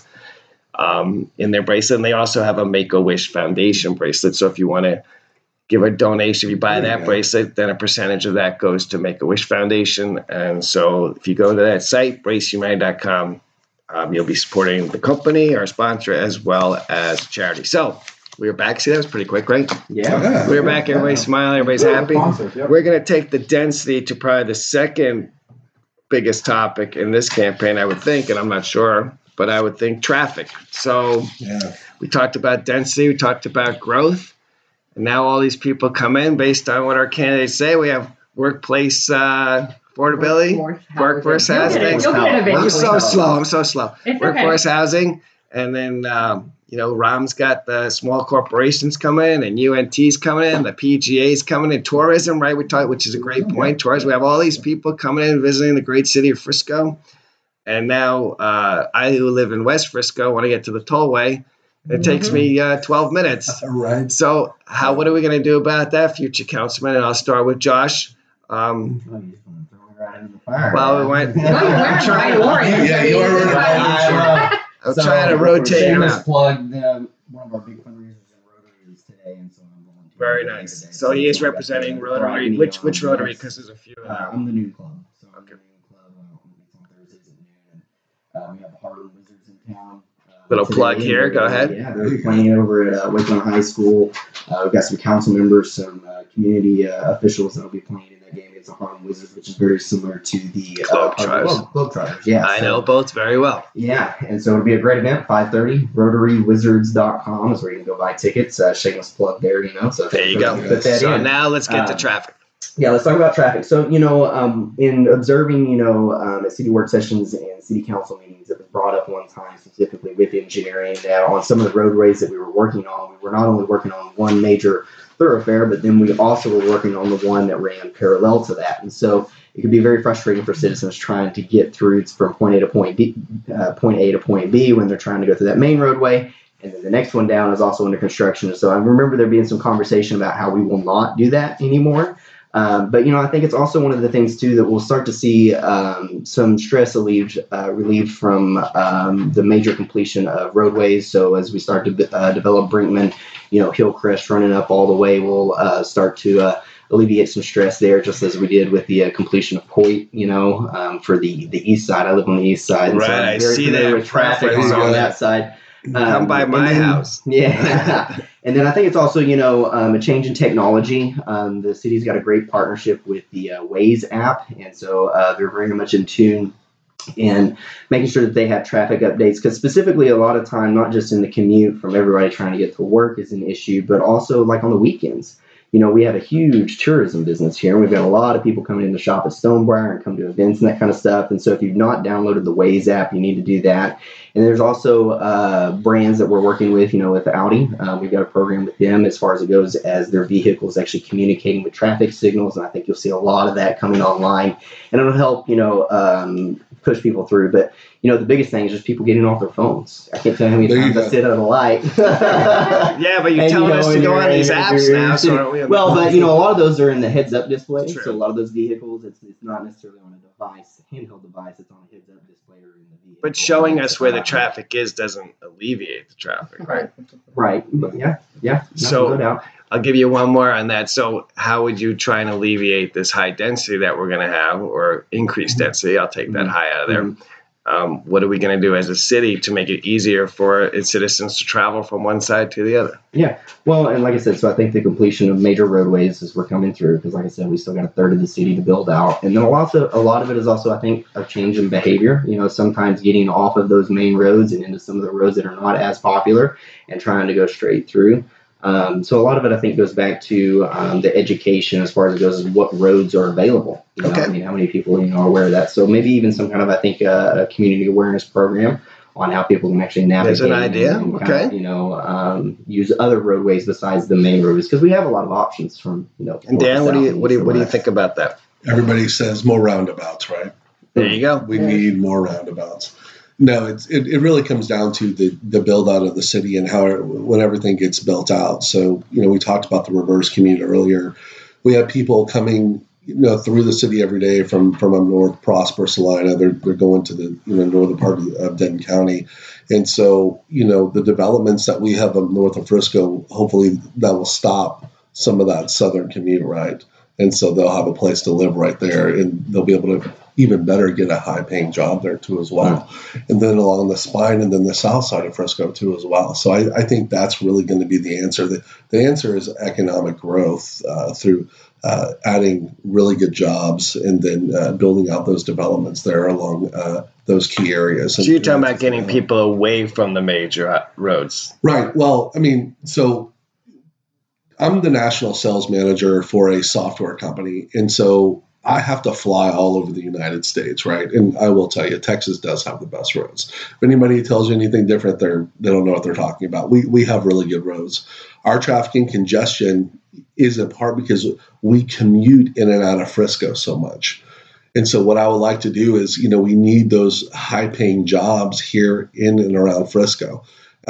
in their bracelet. And they also have a Make-A-Wish Foundation bracelet. So if you want to give a donation, if you buy that bracelet, then a percentage of that goes to Make-A-Wish Foundation. And so if you go to that site, bracehumanity.com, you'll be supporting the company, our sponsor, as well as charity. So we're back. See, that was pretty quick, right? Yeah. We're back. Everybody's smiling. Everybody's happy. Yep. We're going to take the density to probably the second biggest topic in this campaign, I would think, and I'm not sure, but I would think traffic. So we talked about density. We talked about growth. And now all these people come in based on what our candidates say. We have workplace affordability, workforce housing. I'm so slow. It's Workforce housing. And then, Rom's got the small corporations coming in, and UNT's coming in, the PGA's coming in, tourism, right? We talked, which is a great point. Tourism. We have all these people coming in, visiting the great city of Frisco. And now I, who live in West Frisco, want to get to the tollway. It takes me 12 minutes. Right. So what are we going to do about that, future councilman? And I'll start with Josh. Well, we went. Yeah, you are right. I'm trying to rotate him out. Plug one of our big fundraisers in Rotary today, and so I'm volunteering. Very nice. So he is representing Rotary. Which Rotary? Because there's a few of them. I'm the Noon Club. So I'm the Noon Club. It's on Thursdays at noon. And we have the Harlem Wizards in town. Little plug here. Go ahead. Yeah, they're playing over at Wakeland High School. We've got some council members, some community officials that will be playing in that game against the Harlem Wizards, which is very similar to the Globetrotters. Yeah, I know both very well. Yeah, and so it'll be a great event. 5:30. RotaryWizards.com is where you can go buy tickets. Shameless plug there, So there you go. Put that so in. Now let's get to traffic. Yeah, let's talk about traffic. So, in observing, at city work sessions and city council meetings, it was brought up one time specifically with engineering that on some of the roadways that we were working on, we were not only working on one major thoroughfare, but then we also were working on the one that ran parallel to that. And so it could be very frustrating for citizens trying to get through from point A to point B when they're trying to go through that main roadway. And then the next one down is also under construction. So I remember there being some conversation about how we will not do that anymore. But I think it's also one of the things too that we'll start to see some stress relieved from the major completion of roadways. So as we start to develop Brinkman, Hillcrest running up all the way, we'll start to alleviate some stress there, just as we did with the completion of Coit. For the east side. I live on the east side, right? So I'm I very see familiar that with traffic on that side. Come by my house. Yeah. And then I think it's also, a change in technology. The city's got a great partnership with the Waze app. And so they're very much in tune and making sure that they have traffic updates, because specifically a lot of time, not just in the commute from everybody trying to get to work is an issue, but also like on the weekends. We have a huge tourism business here, and we've got a lot of people coming in to shop at Stonebriar and come to events and that kind of stuff. And so if you've not downloaded the Waze app, you need to do that. And there's also brands that we're working with, with Audi. We've got a program with them as far as it goes as their vehicles actually communicating with traffic signals. And I think you'll see a lot of that coming online, and it'll help, push people through. But the biggest thing is just people getting off their phones. I can't tell you how many times I sit at a light. Yeah, but you're telling us to go on these apps now, so aren't we? Well, but a lot of those are in the heads-up display. True. So a lot of those vehicles, it's not necessarily on a device, handheld device. It's on a heads-up display or in the vehicle. But showing us where the traffic is doesn't alleviate the traffic, right? Right. But yeah. So no doubt. I'll give you one more on that. So how would you try and alleviate this high density that we're going to have, or increased density? I'll take that high out of there. What are we going to do as a city to make it easier for its citizens to travel from one side to the other? Yeah. Well, and like I said, so I think the completion of major roadways as we're coming through, because like I said, we still got a third of the city to build out. And then a lot of it is also, I think, a change in behavior. Sometimes getting off of those main roads and into some of the roads that are not as popular and trying to go straight through. So a lot of it, I think, goes back to the education as far as it goes as what roads are available. Okay. How many people, are aware of that. So maybe even some kind of, I think, a community awareness program on how people can actually navigate. There's an idea. And okay. Kind of, use other roadways besides the main roads, because we have a lot of options from, And Dan, what do you think about that? Everybody says more roundabouts, right? There you go. We need more roundabouts. No, it really comes down to the build out of the city and when everything gets built out. So, we talked about the reverse commute earlier. We have people coming, through the city every day from up north, Prosper, Salina. They're going to the northern part of Denton County. And so, the developments that we have up north of Frisco, hopefully that will stop some of that southern commute, right? And so they'll have a place to live right there, and they'll be able to even better get a high-paying job there too as well. And then along the spine and then the south side of Frisco too as well. So I think that's really going to be the answer. The answer is economic growth through adding really good jobs and then building out those developments there along those key areas. So you're talking about getting people away from the major roads. Right. Well, so I'm the national sales manager for a software company. And so I have to fly all over the United States, right? And I will tell you, Texas does have the best roads. If anybody tells you anything different, they don't know what they're talking about. We have really good roads. Our traffic and congestion is in part because we commute in and out of Frisco so much. And so what I would like to do is, we need those high-paying jobs here in and around Frisco.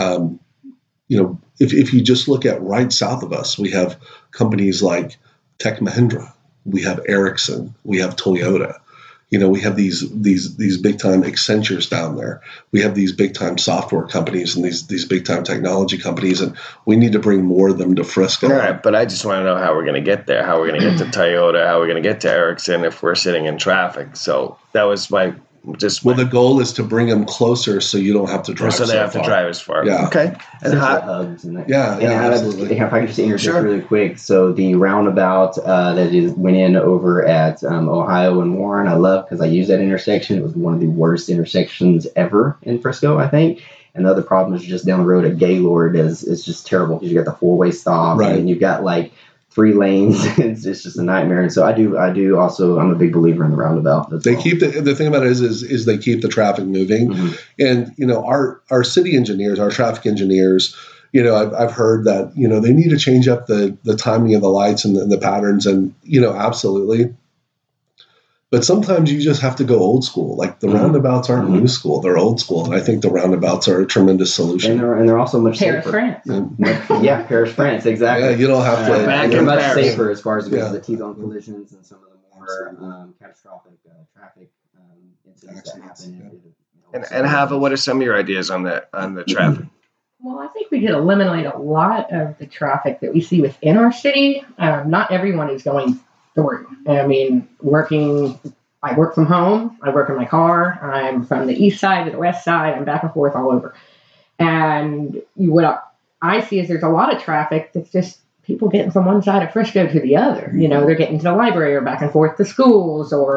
If you just look at right south of us, we have companies like Tech Mahindra, we have Ericsson, we have Toyota. We have these big time Accentures down there. We have these big time software companies and these big time technology companies, and we need to bring more of them to Frisco. All right, but I just want to know how we're going to get there. How we're going to get to Toyota? How we're going to get to Ericsson if we're sitting in traffic? So that was my. Well, the goal is to bring them closer so you don't have to drive. So they have to drive as far. Yeah. Okay. And hubs and that. Yeah. Absolutely. If I can just interject really quick. So the roundabout that went in over at Ohio and Warren, I love because I use that intersection. It was one of the worst intersections ever in Frisco, I think. And the other problem is just down the road at Gaylord is just terrible because you got the 4-way stop, right, and you've got like 3 lanes. It's just a nightmare. And so I do also, I'm a big believer in the roundabout. They keep the thing about it is they keep the traffic moving. Mm-hmm. And, our city engineers, our traffic engineers, I've heard that, they need to change up the timing of the lights and the patterns and, absolutely. But sometimes you just have to go old school. Like the roundabouts aren't new school; they're old school, and I think the roundabouts are a tremendous solution. And they're also much Paris, safer. France. Yeah, Paris, France, exactly. Yeah, you don't have to. They're much safer as far as it goes to the T-bone collisions and some of the more catastrophic traffic incidents that happen. And Hava, what are some of your ideas on the traffic? Well, I think we could eliminate a lot of the traffic that we see within our city. Not everyone is going through. I work from home. I work in my car. I'm from the east side to the west side. I'm back and forth all over. And what I see is there's a lot of traffic that's just people getting from one side of Frisco to the other. They're getting to the library or back and forth to schools or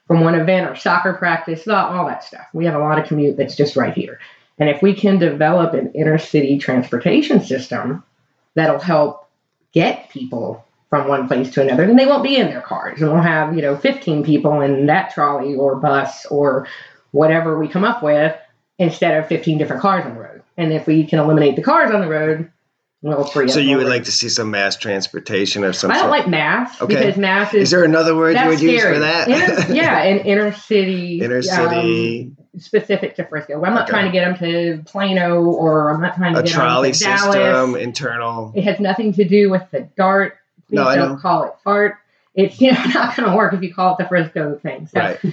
from one event or soccer practice, all that stuff. We have a lot of commute that's just right here. And if we can develop an inner city transportation system that'll help get people from one place to another, then they won't be in their cars. And we'll have, 15 people in that trolley or bus or whatever we come up with instead of 15 different cars on the road. And if we can eliminate the cars on the road, we'll free up. So you would more. like to see some mass transportation of some I sort? don't like mass because mass Is there another word you would scary. use for that? An inner city. Inner city. Specific to Frisco. I'm not trying to get them to Plano, or I'm not trying to a get trolley them to Dallas. system, internal. It has nothing to do with the DART. Please No, I don't know. call it fart. It's not going to work if you call it the Frisco thing. So, Right.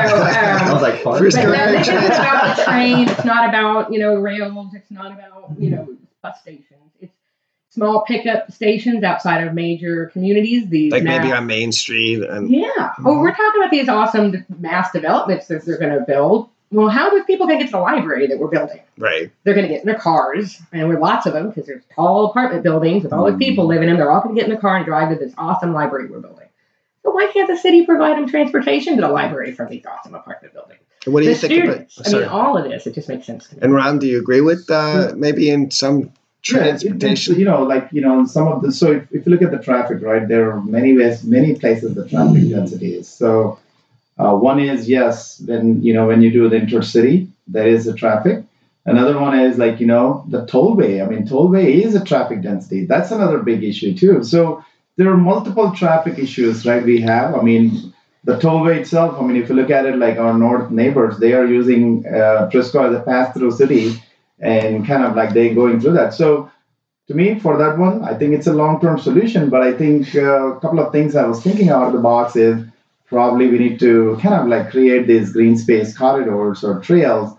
I was like, fun. Frisco. But no, this isn't about the train. It's not about, rails. It's not about, bus stations. It's small pickup stations outside of major communities. These Like now, maybe on Main Street. And yeah. Oh, we're talking about these awesome mass developments that they're going to build. Well, how are those people going to get to the library that we're building? Right. They're going to get in their cars, and we're lots of them because there's tall apartment buildings with all the people living in them. They're all going to get in the car and drive to this awesome library we're building. So why can't the city provide them transportation to the library from these awesome apartment buildings? And what do you The think students, about? all of this, it just makes sense to me. And Ron, do you agree with maybe in some transportation? Some of the, so if you look at the traffic, right, there are many places the traffic density is. So one is, yes, when you do the intercity, there is a traffic. Another one is the tollway. Tollway is a traffic density. That's another big issue too. So there are multiple traffic issues, right? We have, the tollway itself, if you look at it like our north neighbors, they are using Frisco as a pass-through city and kind of like they going through that. So to me, for that one, I think it's a long-term solution, but I think a couple of things I was thinking out of the box is probably we need to kind of like create these green space corridors or trails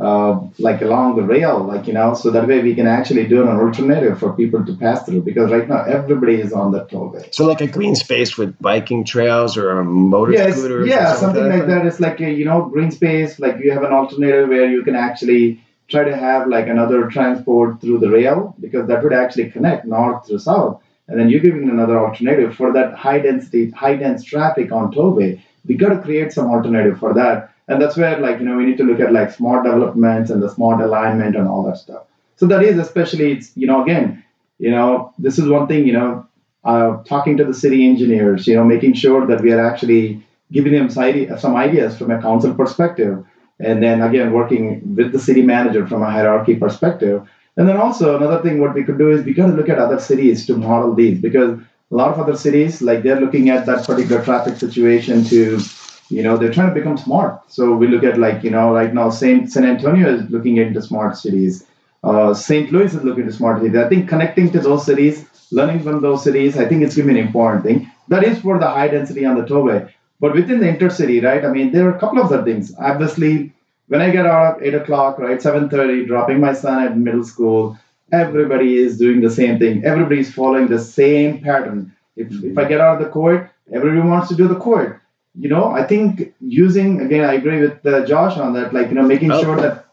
along the rail, so that way we can actually do an alternative for people to pass through, because right now everybody is on the tollway. So like a green space with biking trails or motor scooters? Yeah, or something like that. It's like green space, like you have an alternative where you can actually try to have like another transport through the rail, because that would actually connect north to south. And then you're giving another alternative for that high dense traffic on tollway. We got to create some alternative for that. And that's where we need to look at like smart developments and the smart alignment and all that stuff. So that is especially, this is one thing, talking to the city engineers, making sure that we are actually giving them some ideas from a council perspective. And then again, working with the city manager from a hierarchy perspective. And then also another thing, what we could do is we got to look at other cities to model these, because a lot of other cities, like they're looking at that particular traffic situation to, they're trying to become smart. So we look at right now, San Antonio is looking into smart cities. St. Louis is looking to smart cities. I think connecting to those cities, learning from those cities, I think it's going to be an important thing. That is for the high density on the tollway. But within the intercity, right, there are a couple of other things. Obviously, when I get out at 8 o'clock, right, 7:30, dropping my son at middle school, everybody is doing the same thing. Everybody's following the same pattern. If I get out of the court, everybody wants to do the court. I think again, I agree with Josh on that, making sure that.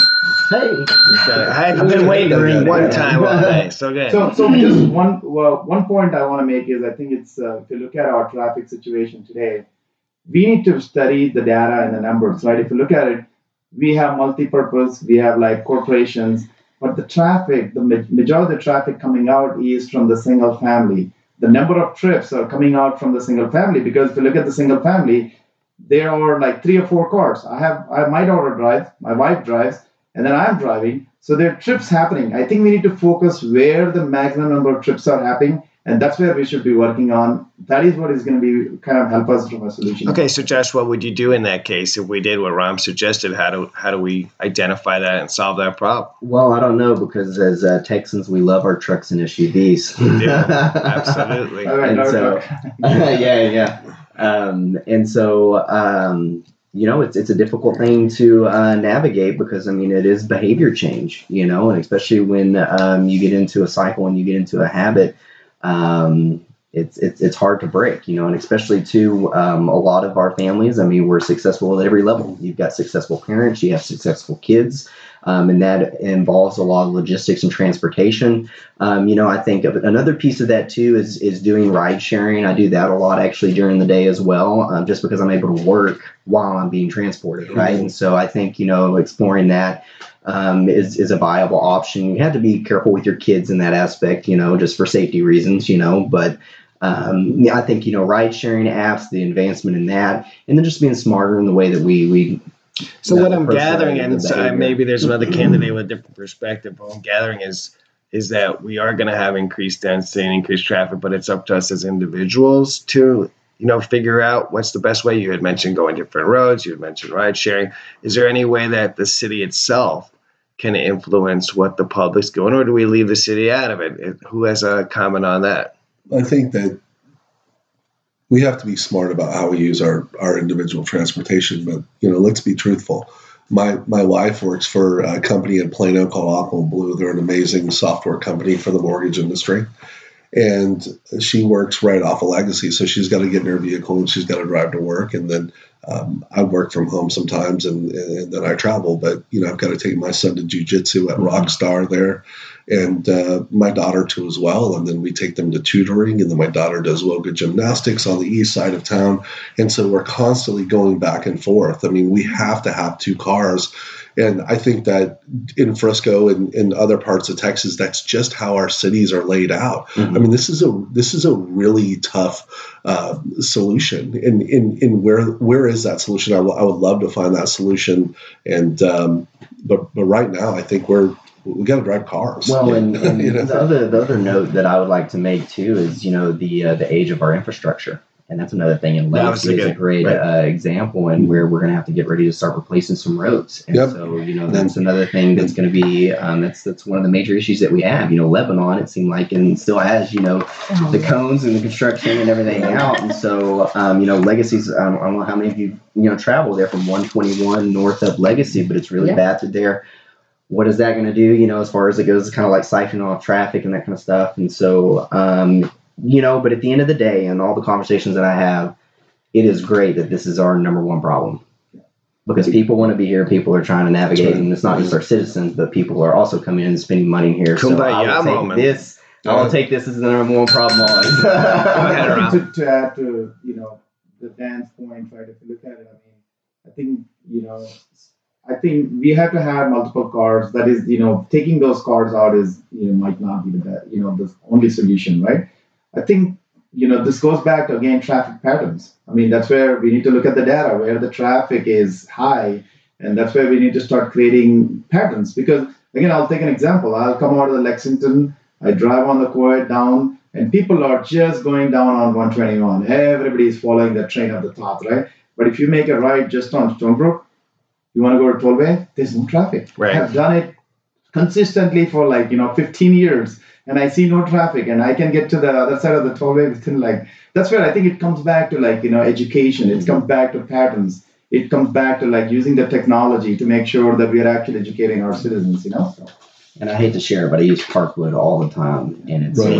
Okay. I've been waiting one time all day. So good. So just one point I want to make is I think it's if you look at our traffic situation today, we need to study the data and the numbers, right? If you look at it, we have multi-purpose, we have like corporations, but the traffic, the majority of the traffic coming out is from the single family. The number of trips are coming out from the single family, because if you look at the single family, there are like 3 or 4 cars. I have my daughter drives, my wife drives, and then I'm driving. So there are trips happening. I think we need to focus where the maximum number of trips are happening, and that's where we should be working on. That is what is going to be kind of help us from a solution. Okay, so Josh, what would you do in that case if we did what Ram suggested? How do we identify that and solve that problem? Well, I don't know, because as Texans, we love our trucks and SUVs. Yeah, absolutely. All right, And so, yeah. It's a difficult thing to navigate, because it is behavior change, and especially when you get into a cycle and you get into a habit, it's hard to break, and especially to a lot of our families. We're successful at every level. You've got successful parents, you have successful kids, And that involves a lot of logistics and transportation. I think another piece of that too is doing ride sharing. I do that a lot actually during the day as well, just because I'm able to work while I'm being transported, right? And so I think, exploring that is a viable option. You have to be careful with your kids in that aspect, just for safety reasons, but I think, ride sharing apps, the advancement in that, and then just being smarter in the way that we So what I'm gathering, and maybe there's another candidate with a different perspective, but what I'm gathering is that we are going to have increased density and increased traffic, but it's up to us as individuals to, figure out what's the best way. You had mentioned going different roads. You had mentioned ride sharing. Is there any way that the city itself can influence what the public's doing, or do we leave the city out of it? Who has a comment on that? I think that we have to be smart about how we use our individual transportation, but let's be truthful. My wife works for a company in Plano called Aqua Blue. They're an amazing software company for the mortgage industry, and she works right off of Legacy. So she's got to get in her vehicle and she's got to drive to work, and then I work from home sometimes, and then I travel. But I've got to take my son to jiu-jitsu at Rockstar there, and my daughter too as well. And then we take them to tutoring, and then my daughter does yoga gymnastics on the east side of town. And so we're constantly going back and forth. I mean, we have to have two cars. And I think that in Frisco and in other parts of Texas, that's just how our cities are laid out. Mm-hmm. I mean, this is a really tough solution. And where is that solution? I would love to find that solution. And but right now, I think we got to drive cars. Well, and the other note that I would like to make too is the age of our infrastructure. And that's another thing. And Legacy is a great example, and where we're going to have to get ready to start replacing some roads. And so, that's another thing that's going to be, that's one of the major issues that we have. Lebanon, it seemed like, and still has, the cones and the construction and everything out. And so, Legacy's, I don't know how many of you, travel there from 121 north of Legacy, but it's really bad through there. What is that going to do, as far as it goes, kind of like siphoning off traffic and that kind of stuff. And so, but at the end of the day, and all the conversations that I have, it is great that this is our number one problem, because people want to be here. People are trying to navigate, and it's not just our citizens, but people are also coming in and spending money here. So I will take this as the number one problem always. To add to, the Dan's point, right? If you look at it, I think we have to have multiple cars. That is, taking those cars out is, might not be the best, the only solution, right? I think, this goes back to, again, traffic patterns. I mean, that's where we need to look at the data, where the traffic is high, and that's where we need to start creating patterns. Because, again, I'll take an example. I'll come out of the Lexington, I drive on the quad down, and people are just going down on 121. Everybody's following the train of the thought, right? But if you make a ride just on Stonebrook, you want to go to Tollway, there's no traffic. Right. I've done it consistently for 15 years. And I see no traffic, and I can get to the other side of the tollway within that's where I think it comes back to education. It comes back to patterns. It comes back to using the technology to make sure that we are actually educating our citizens, So. And I hate to share, but I use Parkwood all the time, and it's we're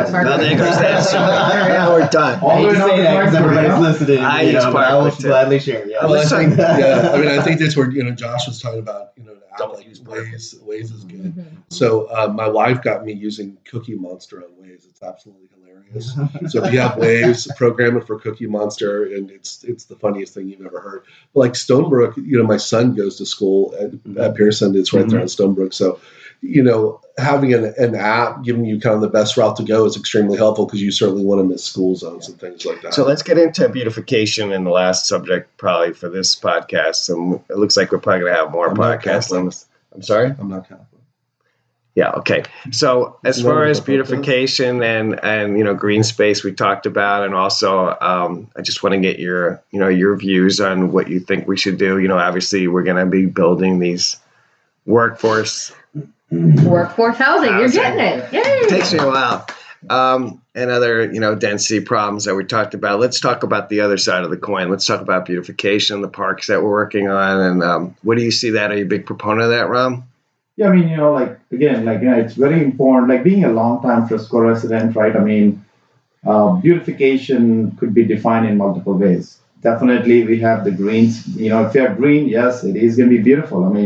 done. I hate to say that because everybody's listening. I will gladly share. Yeah. I think that's where Josh was talking about. The app like Waze is good. Mm-hmm. So my wife got me using Cookie Monster on Waze. It's absolutely hilarious. So if you have Waze, program it for Cookie Monster, and it's the funniest thing you've ever heard. But like Stonebrook, my son goes to school at Pearson. It's right there on Stonebrook. So having an app giving you kind of the best route to go is extremely helpful, because you certainly want to miss school zones and things like that. So let's get into beautification in the last subject probably for this podcast. So it looks like we're probably going to have more podcasts. I'm sorry? I'm not Catholic. Yeah, okay. So as far as beautification and green space we talked about, and also I just want to get your views on what you think we should do. Obviously we're going to be building these workforce housing. You're getting it. Yay. It takes me a while. And other, density problems that we talked about. Let's talk about the other side of the coin. Let's talk about beautification, the parks that we're working on. And what do you see that? Are you a big proponent of that, Ram? Yeah, I mean, it's very important. Being a long-time Frisco resident, right? I mean, beautification could be defined in multiple ways. Definitely, we have the greens. If you have green, yes, it is going to be beautiful. I mean,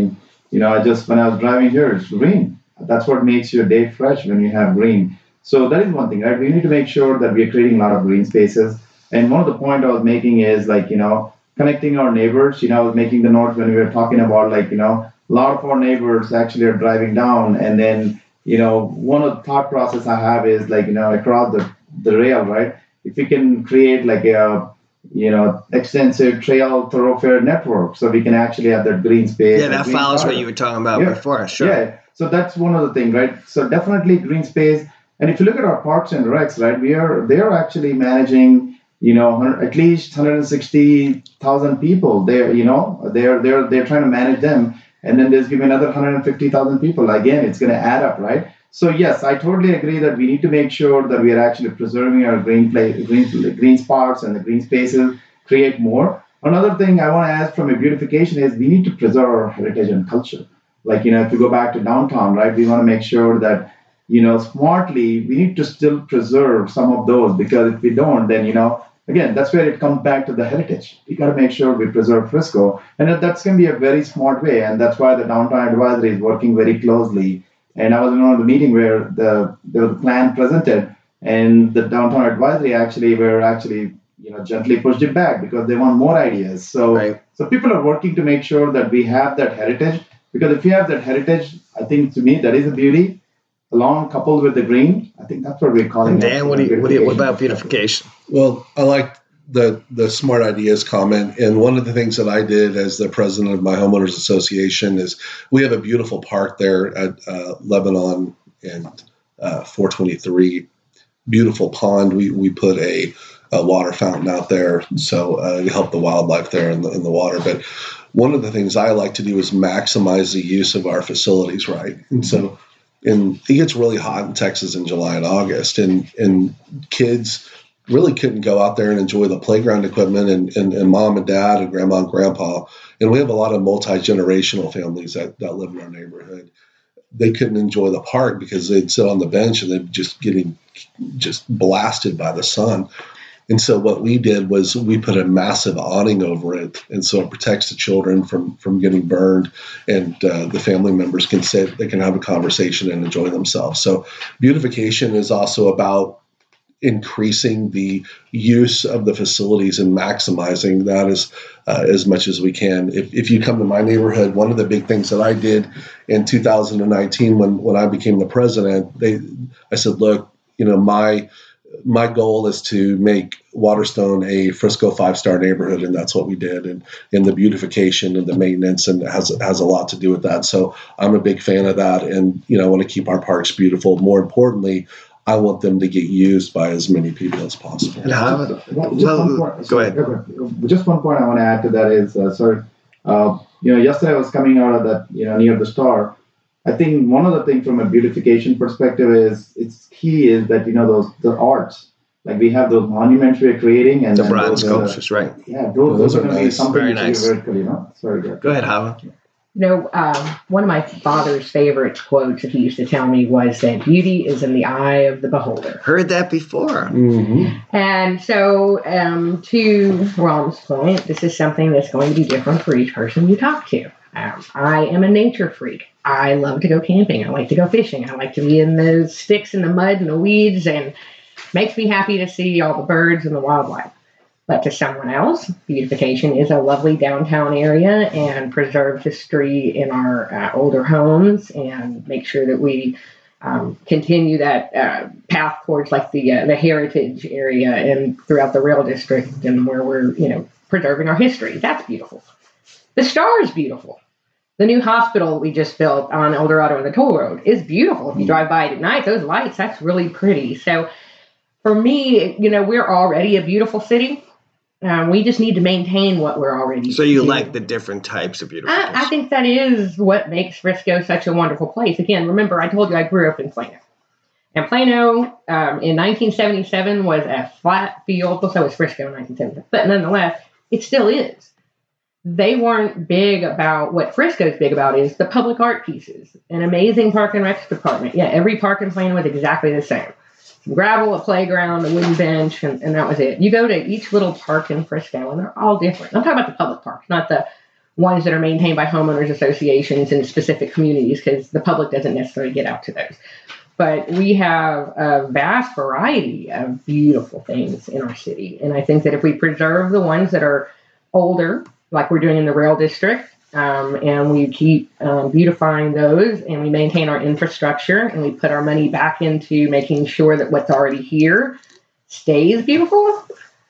when I was driving here, it's green. That's what makes your day fresh when you have green. So that is one thing, right? We need to make sure that we are creating a lot of green spaces. And one of the point I was making is connecting our neighbors. I was making the note when we were talking about a lot of our neighbors actually are driving down, and then one of the thought process I have is across the rail, right? If we can create a extensive trail thoroughfare network, so we can actually have that green space. Yeah, that green follows corridor. what you were talking about before. Sure. Yeah. So that's one of the things, right? So definitely green space. And if you look at our parks and recs, right, they are actually managing, at least 160,000 people. They're trying to manage them, and then there's giving another 150,000 people. Again, it's going to add up, right? So yes, I totally agree that we need to make sure that we are actually preserving our green spots and the green spaces, create more. Another thing I want to ask from a beautification is we need to preserve our heritage and culture. If you go back to downtown, right, we want to make sure that, smartly, we need to still preserve some of those, because if we don't, then, again, that's where it comes back to the heritage. We got to make sure we preserve Frisco. And that's going to be a very smart way. And that's why the Downtown Advisory is working very closely. And I was in one of the meeting where there was a plan presented, and the Downtown Advisory were gently pushed it back because they want more ideas. So, Right. So people are working to make sure that we have that heritage, because if we have that heritage, I think to me that is a beauty, along coupled with the green. I think that's what we're calling And it. Dan, what about beautification? Well, I like the smart ideas comment. And one of the things that I did as the president of my homeowners association is we have a beautiful park there at Lebanon and 423. Beautiful pond. We put a water fountain out there, so to help the wildlife there in the water. But one of the things I like to do is maximize the use of our facilities, right? And so, and it gets really hot in Texas in July and August, and kids really couldn't go out there and enjoy the playground equipment, and mom and dad and grandma and grandpa. And we have a lot of multi-generational families that live in our neighborhood. They couldn't enjoy the park because they'd sit on the bench and they'd just getting blasted by the sun. And so what we did was we put a massive awning over it, and so it protects the children from getting burned, and the family members can sit, they can have a conversation and enjoy themselves. So beautification is also about increasing the use of the facilities and maximizing that as much as we can. If you come to my neighborhood, one of the big things that I did in 2019 when I became the president, I said, look, my goal is to make Waterstone a Frisco 5-star neighborhood, and that's what we did. And the beautification and the maintenance, and it has a lot to do with that. So I'm a big fan of that, and I want to keep our parks beautiful. More importantly, I want them to get used by as many people as possible. Go ahead. Just one point I want to add to that is, yesterday I was coming out of that, near the Star. I think one of the things from a beautification perspective is it's key is that the arts, like we have those monuments we're creating, and The bronze sculptures, right? Yeah, those are going to be nice. something Very to nice. be very good. It's very good. Go ahead, Hava. One of my father's favorite quotes that he used to tell me was that beauty is in the eye of the beholder. Heard that before. Mm-hmm. And so, to Ron's point, this is something that's going to be different for each person you talk to. I am a nature freak. I love to go camping. I like to go fishing. I like to be in the sticks and the mud and the weeds, and makes me happy to see all the birds and the wildlife. But to someone else, beautification is a lovely downtown area and preserve history in our older homes, and make sure that we continue that path towards like the heritage area and throughout the rail district, and where we're preserving our history. That's beautiful. The Star is beautiful. The new hospital we just built on El Dorado and the Toll Road is beautiful. If you drive by it at night, those lights, that's really pretty. So for me, we're already a beautiful city. We just need to maintain what we're already So you doing. like the different types of beautification? I think that is what makes Frisco such a wonderful place. Again, remember, I told you I grew up in Plano. And Plano in 1977 was a flat field. Well, so was Frisco in 1977. But nonetheless, it still is. They weren't big about what Frisco's big about is the public art pieces. An amazing park and rec department. Yeah, every park in Plano was exactly the same. Some gravel, a playground, a wooden bench, and that was it. You go to each little park in Frisco, and they're all different. I'm talking about the public parks, not the ones that are maintained by homeowners associations in specific communities, because the public doesn't necessarily get out to those. But we have a vast variety of beautiful things in our city. And I think that if we preserve the ones that are older, like we're doing in the rail district, and we keep beautifying those, and we maintain our infrastructure, and we put our money back into making sure that what's already here stays beautiful,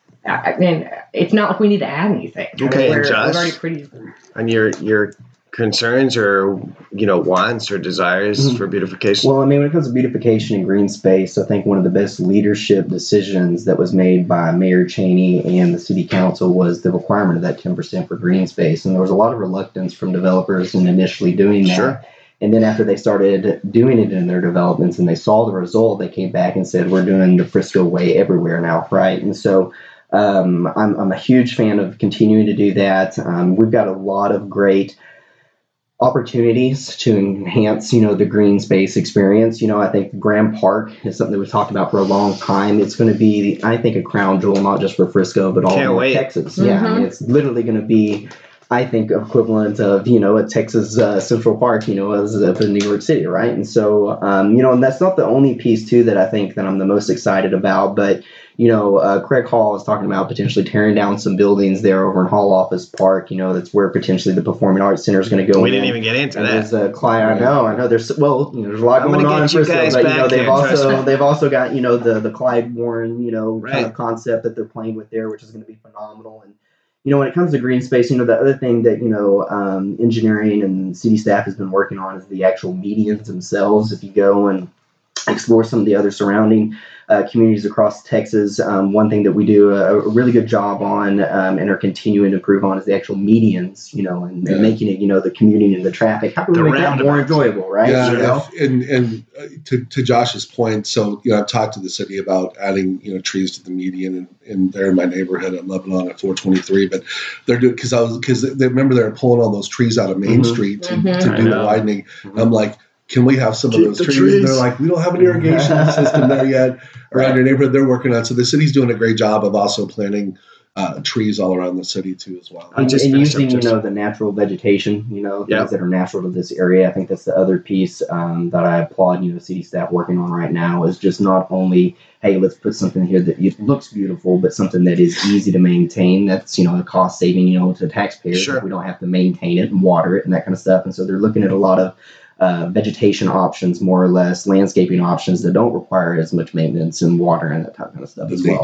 I mean, it's not like we need to add anything. Okay, we're Josh, already pretty. and your concerns or wants or desires for beautification? Well, I mean, when it comes to beautification and green space, I think one of the best leadership decisions that was made by Mayor Cheney and the city council was the requirement of that 10% for green space. And there was a lot of reluctance from developers in initially doing that. Sure. And then after they started doing it in their developments and they saw the result, they came back and said, we're doing the Frisco way everywhere now, right? And so I'm a huge fan of continuing to do that. We've got a lot of great opportunities to enhance, the green space experience. I think Graham Park is something that we've talked about for a long time. It's going to be, I think, a crown jewel, not just for Frisco, but all of Texas. Mm-hmm. Yeah, I mean, it's literally going to be, I think, equivalent of, a Texas Central Park, as up in New York City, right? And so, and that's not the only piece, too, that I think that I'm the most excited about, but Craig Hall is talking about potentially tearing down some buildings there over in Hall Office Park. That's where potentially the Performing Arts Center is going to go. We didn't even get into that. There's Clyde. I know. There's a lot going on in Frisco, but they've also got the Clyde Warren kind of concept that they're playing with there, which is going to be phenomenal. And when it comes to green space, the other thing that engineering and city staff has been working on is the actual medians themselves. If you go and explore some of the other surrounding communities across Texas, one thing that we do a really good job on and are continuing to improve on is the actual medians, and making it, the commuting and the traffic. How can we make that more enjoyable, right? Yeah, and to Josh's point, so I've talked to the city about adding trees to the median, and they're in my neighborhood at Lebanon at 423, but they're doing because they remember they're pulling all those trees out of Main Street to do the widening. Mm-hmm. I'm like, can we have some of those trees? And they're like, we don't have an irrigation system there yet around your neighborhood. They're working on. So the city's doing a great job of also planting trees all around the city too, as well. And using, the natural vegetation, things that are natural to this area. I think that's the other piece that I applaud, city staff working on right now is just not only, hey, let's put something here that it looks beautiful, but something that is easy to maintain. That's, a cost saving, to taxpayers. Sure. We don't have to maintain it and water it and that kind of stuff. And so they're looking at a lot of vegetation options, more or less, landscaping options that don't require as much maintenance and water and that type of stuff as well.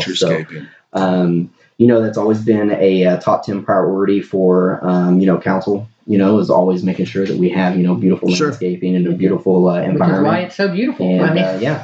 So, that's always been a top 10 priority for, council, is always making sure that we have, beautiful landscaping and a beautiful environment. Which is why it's so beautiful. And,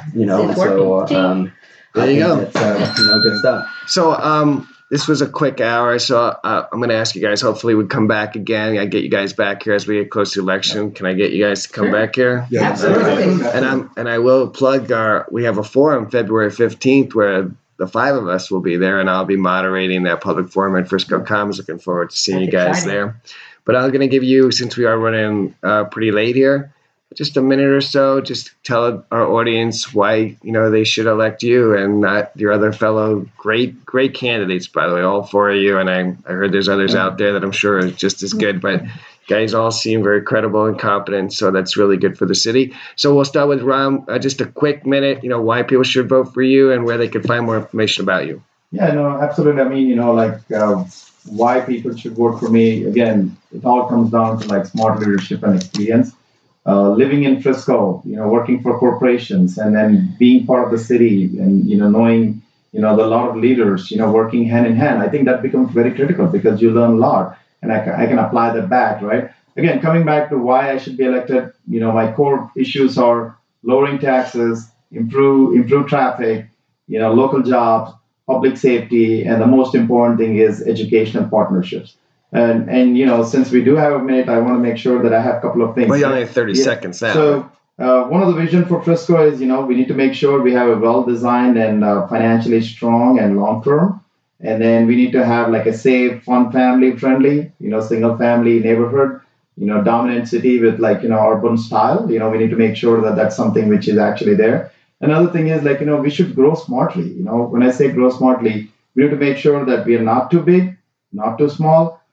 there you go. It's, good stuff. So, this was a quick hour, so I'm going to ask you guys, hopefully we come back again. I get you guys back here as we get close to the election. Can I get you guys to come back here? Yeah, absolutely. And I will plug we have a forum February 15th where the 5 of us will be there, and I'll be moderating that public forum in Frisco Commons. Looking forward to seeing you guys there. But I'm going to give you, since we are running pretty late here, just a minute or so, just tell our audience why, they should elect you and not your other fellow great candidates, by the way, all 4 of you. And I heard there's others out there that I'm sure are just as good, but guys all seem very credible and competent. So that's really good for the city. So we'll start with Ram, just a quick minute, why people should vote for you and where they can find more information about you. Yeah, no, absolutely. I mean, why people should vote for me. Again, it all comes down to smart leadership and experience. Living in Frisco, working for corporations and then being part of the city and, knowing, the lot of leaders, working hand in hand. I think that becomes very critical because you learn a lot and I can apply that back, right? Again, coming back to why I should be elected, my core issues are lowering taxes, improve traffic, local jobs, public safety, and the most important thing is educational partnerships. And since we do have a minute, I want to make sure that I have a couple of things. Well, you only have 30 seconds now. So one of the vision for Frisco is, we need to make sure we have a well-designed and financially strong and long-term. And then we need to have a safe, fun, family-friendly, single-family neighborhood, dominant city with urban style. We need to make sure that that's something which is actually there. Another thing is we should grow smartly. When I say grow smartly, we need to make sure that we are not too big, not too small,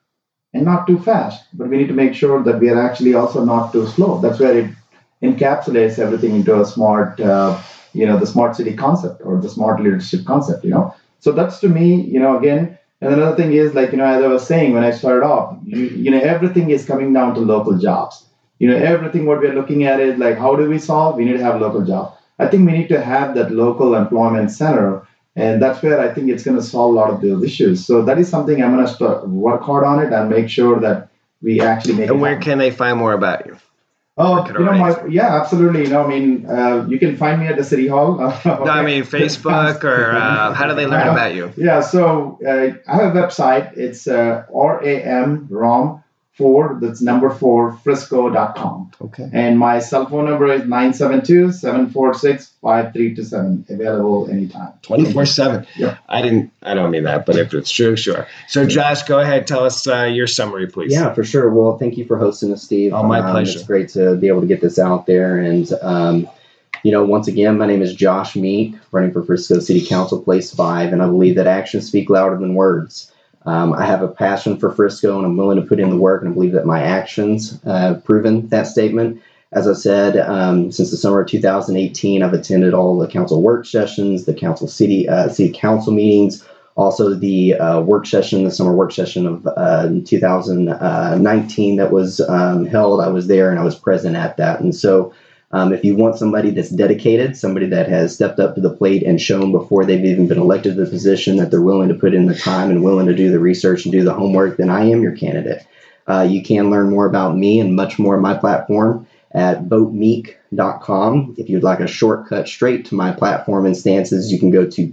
and not too fast. But we need to make sure that we are actually also not too slow. That's where it encapsulates everything into a smart, the smart city concept or the smart leadership concept. So that's to me, again. And another thing is like, as I was saying when I started off, everything is coming down to local jobs. Everything what we're looking at is like, how do we solve? We need to have local jobs. I think we need to have that local employment center, and that's where I think it's going to solve a lot of those issues. So that is something I'm going to work hard on it and make sure that we actually make it And where happen. can they find more about you? Oh, yeah, absolutely. You can find me at the City Hall. No, I mean Facebook, or how do they learn about you? Yeah, so I have a website. It's RAM4, that's number 4, Frisco.com. Okay. And my cell phone number is 972-746-5327. Available anytime. 24/7. Yeah. I don't mean that, but if it's true, sure. So Josh, go ahead. Tell us your summary, please. Yeah, for sure. Well, thank you for hosting us, Steve. Oh, my pleasure. It's great to be able to get this out there. And, once again, my name is Josh Meek, running for Frisco City Council, Place 5, and I believe that actions speak louder than words. I have a passion for Frisco, and I'm willing to put in the work, and I believe that my actions have proven that statement. As I said, since the summer of 2018, I've attended all the council work sessions, the city council meetings, also the summer work session of 2019 that was held. I was there and I was present at that. And so if you want somebody that's dedicated, somebody that has stepped up to the plate and shown before they've even been elected to the position that they're willing to put in the time and willing to do the research and do the homework, then I am your candidate. You can learn more about me and much more on my platform at votemeek.com. If you'd like a shortcut straight to my platform instances, you can go to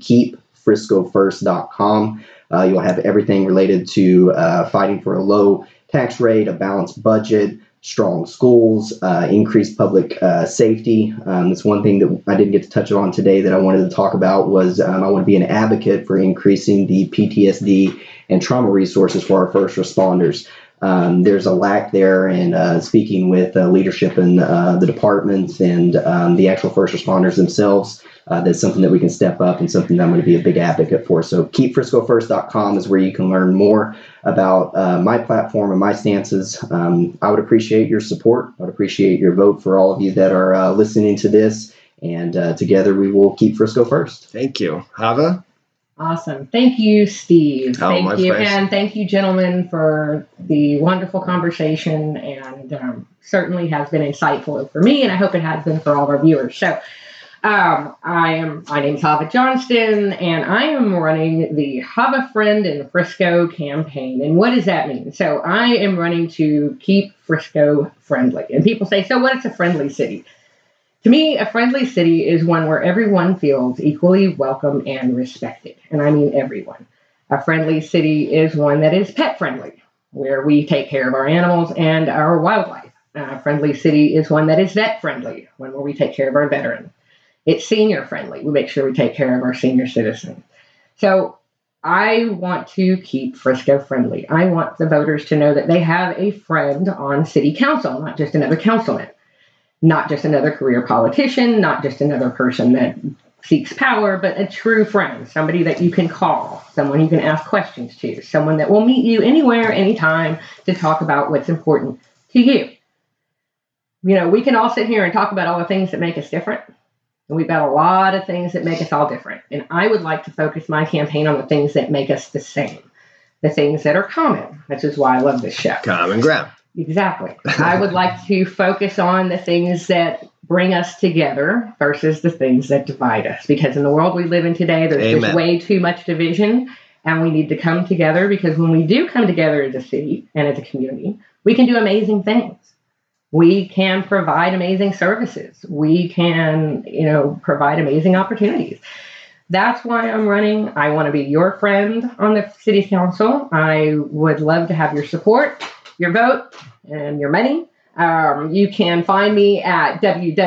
keepfriscofirst.com. You'll have everything related to fighting for a low tax rate, a balanced budget, strong schools, increased public safety. That's one thing that I didn't get to touch on today that I wanted to talk about was I want to be an advocate for increasing the PTSD and trauma resources for our first responders. There's a lack there, and speaking with leadership in the departments and the actual first responders themselves, that's something that we can step up and something that I'm going to be a big advocate for. So keepfriscofirst.com is where you can learn more about my platform and my stances. I would appreciate your support. I would appreciate your vote for all of you that are listening to this, and together we will keep Frisco first. Thank you. Hava? Awesome. Thank you, Steve. Oh, Thank you. pleasure. And thank you, gentlemen, for the wonderful conversation, and certainly has been insightful for me, and I hope it has been for all of our viewers. So my name's Hava Johnston, and I am running the Have a Friend in Frisco campaign. And what does that mean? So I am running to keep Frisco friendly. And people say, so what is a friendly city? To me, a friendly city is one where everyone feels equally welcome and respected. And I mean everyone. A friendly city is one that is pet friendly, where we take care of our animals and our wildlife. A friendly city is one that is vet friendly, one where we take care of our veterans. It's senior friendly. We make sure we take care of our senior citizens. So I want to keep Frisco friendly. I want the voters to know that they have a friend on city council, not just another councilman. Not just another career politician, not just another person that seeks power, but a true friend, somebody that you can call, someone you can ask questions to, someone that will meet you anywhere, anytime to talk about what's important to you. We can all sit here and talk about all the things that make us different, and we've got a lot of things that make us all different. And I would like to focus my campaign on the things that make us the same, the things that are common, which is why I love this show. Common ground. Exactly. I would like to focus on the things that bring us together versus the things that divide us. Because in the world we live in today, there's just way too much division, and we need to come together, because when we do come together as a city and as a community, we can do amazing things. We can provide amazing services. We can, provide amazing opportunities. That's why I'm running. I want to be your friend on the city council. I would love to have your support, your vote, and your money. You can find me at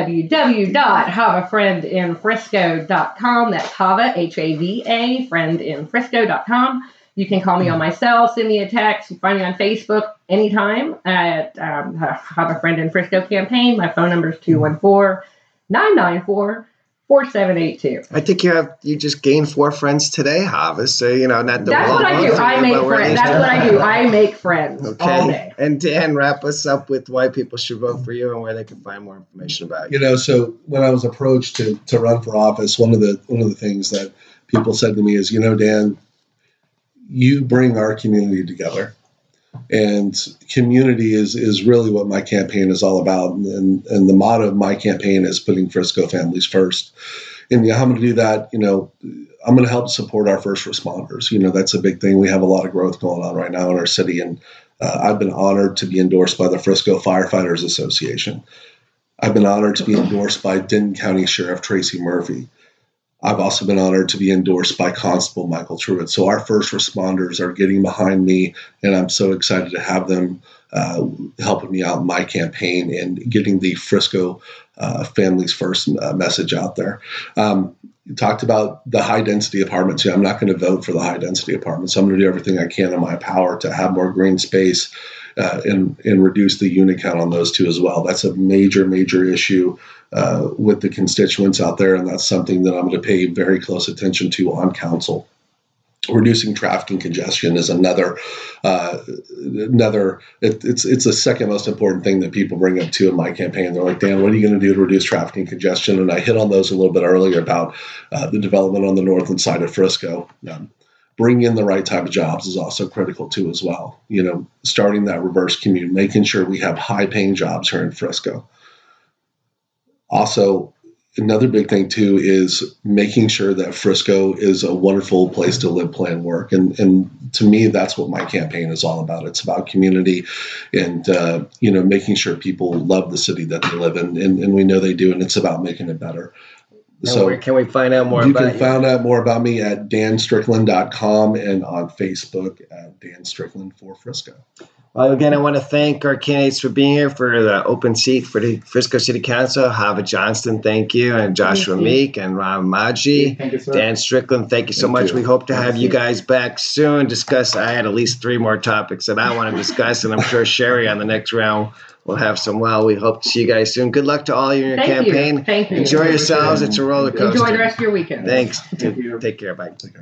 www.haveafriendinfrisco.com. That's Hava, H-A-V-A, friendinfrisco.com. You can call me on my cell, send me a text. You can find me on Facebook anytime at Have a Friend in Frisco campaign. My phone number is 214-994-5444. 4782. I think you just gained 4 friends today, Havis. So not the That's what I do. I make friends. That's what I do. I make friends all day. And Dan, wrap us up with why people should vote for you and where they can find more information about you. So when I was approached to run for office, one of the things that people said to me is, Dan, you bring our community together. And community is really what my campaign is all about. And the motto of my campaign is putting Frisco families first. And how I'm going to do that, I'm going to help support our first responders. That's a big thing. We have a lot of growth going on right now in our city. And I've been honored to be endorsed by the Frisco Firefighters Association. I've been honored to be endorsed by Denton County Sheriff Tracy Murphy. I've also been honored to be endorsed by Constable Michael Truitt. So our first responders are getting behind me, and I'm so excited to have them helping me out in my campaign and getting the Frisco Families First message out there. You talked about the high-density apartments. I'm not going to vote for the high-density apartments. I'm going to do everything I can in my power to have more green space and reduce the unit count on those two as well. That's a major, major issue with the constituents out there, and that's something that I'm going to pay very close attention to on council. Reducing traffic and congestion is another. It's the second most important thing that people bring up too in my campaign. They're like, Dan, what are you going to do to reduce traffic and congestion? And I hit on those a little bit earlier about the development on the northern side of Frisco. Bringing in the right type of jobs is also critical too as well. Starting that reverse commute, making sure we have high-paying jobs here in Frisco. Also, another big thing too is making sure that Frisco is a wonderful place to live, play, and work. And to me, that's what my campaign is all about. It's about community and, making sure people love the city that they live in. And we know they do, and it's about making it better. So where can we find out more about you? You can find out more about me at danstrickland.com and on Facebook at Dan Strickland for Frisco. Well, again, I want to thank our candidates for being here for the open seat for the Frisco City Council. Hava Johnston, thank you, and Joshua Meek and Ram Maji. Thank you, sir. Dan Strickland, thank you so much. We hope to have you guys back soon. I had at least 3 more topics that I want to discuss, and I'm sure Sherry on the next round will have some. Well, we hope to see you guys soon. Good luck to all of you in your campaign. Thank you. Enjoy yourselves. It's a roller coaster. Enjoy the rest of your weekend. Thanks. Thank you. Take care. Bye.